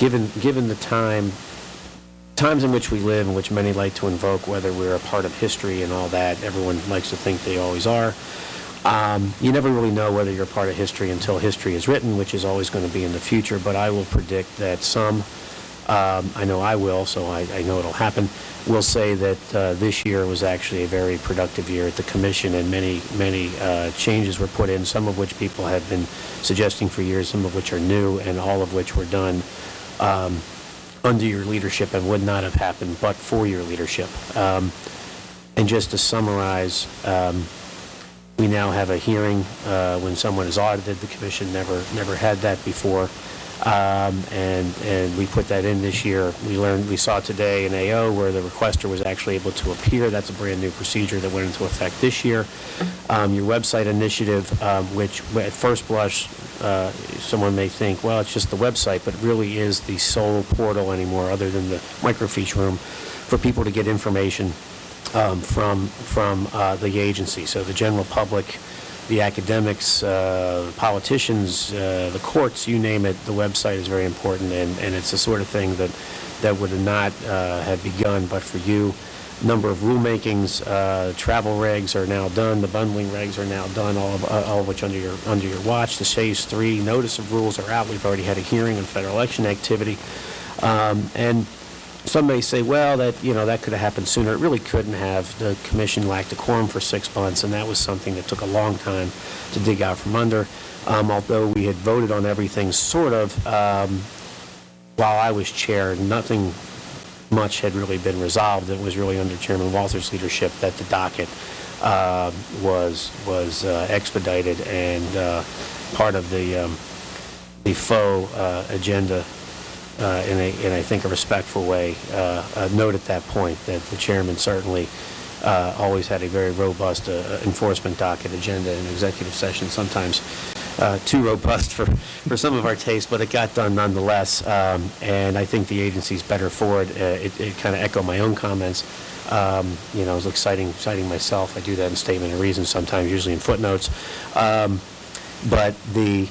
given the times in which we live, in which many like to invoke whether we're a part of history and all that, everyone likes to think they always are. You never really know whether you're a part of history until history is written, which is always going to be in the future, but I will predict that some, I know I will, so I know it'll happen, will say that this year was actually a very productive year at the Commission, and many changes were put in, some of which people have been suggesting for years, some of which are new, and all of which were done under your leadership and would not have happened but for your leadership. And just to summarize, we now have a hearing when someone is audited. The Commission never had that before. And we put that in this year. We saw today in AO where the requester was actually able to appear. That's a brand new procedure that went into effect this year. Your website initiative, which at first blush, someone may think, well, it's just the website, but it really is the sole portal anymore, other than the microfiche room, for people to get information from the agency. So the general public, the academics, the politicians, the courts, you name it, the website is very important, and it's the sort of thing that would not have begun but for you. Number of rulemakings, travel regs are now done, the bundling regs are now done, all of which under your watch. The SHAES 3 notice of rules are out. We've already had a hearing on federal election activity, and some may say, well, that could have happened sooner. It really couldn't have. The Commission lacked a quorum for 6 months, and that was something that took a long time to dig out from under. Although we had voted on everything sort of while I was chair, nothing much had really been resolved. It was really under Chairman Walters' leadership that the docket was expedited, and part of the faux agenda in I think a respectful way, note at that point that the chairman certainly always had a very robust enforcement docket agenda in executive session, sometimes too robust for some of our tastes, but it got done nonetheless, and I think the agency's better for it. It kind of echoed my own comments. It was exciting myself. I do that in statement of reasons sometimes, usually in footnotes. But the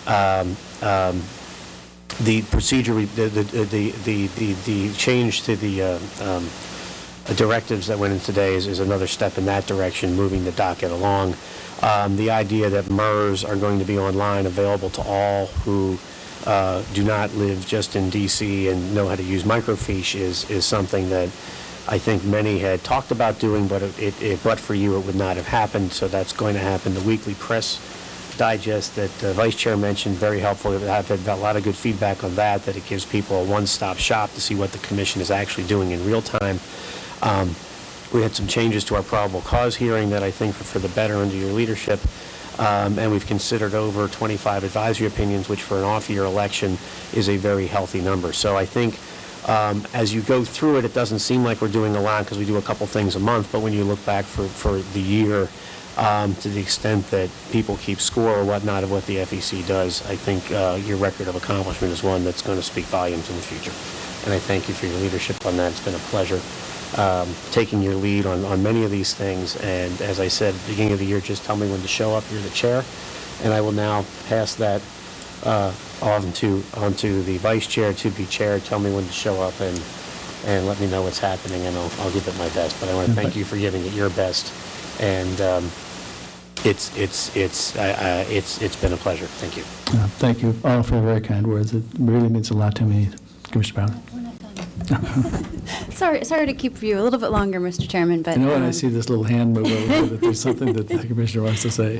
procedure, the change to the directives that went in today is another step in that direction, moving the docket along. The idea that MERS are going to be online, available to all who do not live just in D.C. and know how to use microfiche is something that I think many had talked about doing, but but for you it would not have happened, so that's going to happen. The weekly press digest that Vice Chair mentioned, very helpful. I've had a lot of good feedback on that it gives people a one-stop shop to see what the Commission is actually doing in real time. We had some changes to our probable cause hearing that I think are for the better under your leadership, and we've considered over 25 advisory opinions, which for an off-year election is a very healthy number. So I think as you go through it, it doesn't seem like we're doing a lot because we do a couple things a month, but when you look back for the year, to the extent that people keep score or whatnot of what the FEC does, I think your record of accomplishment is one that's going to speak volumes in the future. And I thank you for your leadership on that. It's been a pleasure taking your lead on many of these things. And as I said at the beginning of the year, just tell me when to show up. You're the chair. And I will now pass that onto the vice chair to be chair. Tell me when to show up and let me know what's happening, and I'll give it my best. But I want to thank you for giving it your best. And it's been a pleasure. Thank you. Thank you all for your very kind words. It really means a lot to me, Commissioner Brown. We're not done. Sorry to keep you a little bit longer, Mr. Chairman, but... I know when I see this little hand move over there that there's something that the Commissioner wants to say.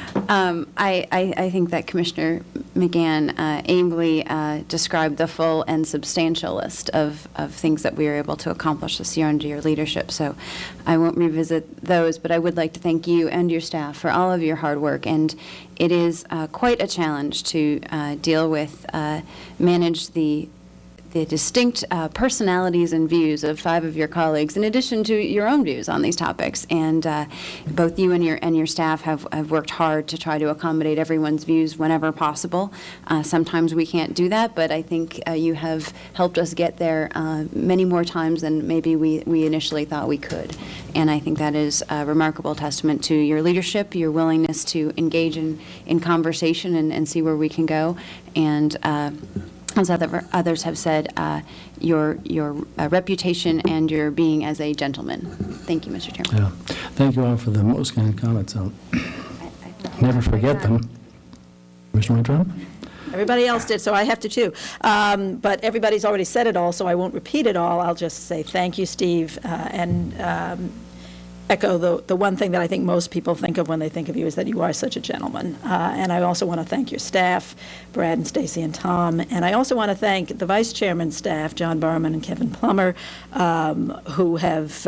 I think that Commissioner McGann ably described the full and substantial list of things that we were able to accomplish this year under your leadership, so I won't revisit those, but I would like to thank you and your staff for all of your hard work, and it is quite a challenge to deal with, manage the distinct personalities and views of 5 of your colleagues, in addition to your own views on these topics. And both you and your staff have worked hard to try to accommodate everyone's views whenever possible. Sometimes we can't do that, but I think you have helped us get there many more times than maybe we initially thought we could. And I think that is a remarkable testament to your leadership, your willingness to engage in conversation and see where we can go. And as others have said, your reputation and your being as a gentleman. Thank you, Mr. Chairman. Yeah. Thank you all for the most kind comments. I'll never forget them. Commissioner Weintraub? Everybody else did, so I have to too. But everybody's already said it all, so I won't repeat it all. I'll just say thank you, Steve, and echo the one thing that I think most people think of when they think of you is that you are such a gentleman. And I also want to thank your staff, Brad and Stacy and Tom. And I also want to thank the vice chairman's staff, John Barman and Kevin Plummer, who have,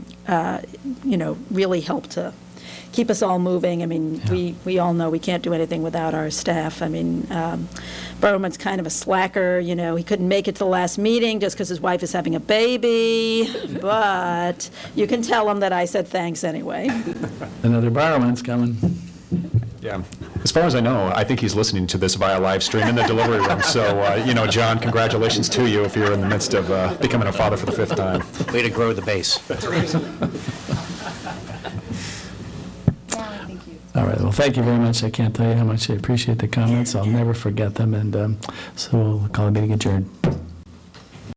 really helped to keep us all moving. I mean, we all know we can't do anything without our staff. I mean, Berman's kind of a slacker, he couldn't make it to the last meeting just because his wife is having a baby, but you can tell him that I said thanks anyway. Another Barman's coming. Yeah. As far as I know, I think he's listening to this via live stream in the delivery room. So, John, congratulations to you if you're in the midst of becoming a father for the 5th time. Way to grow the base. All right, well, thank you very much. I can't tell you how much I appreciate the comments. I'll never forget them, and so we'll call the meeting adjourned.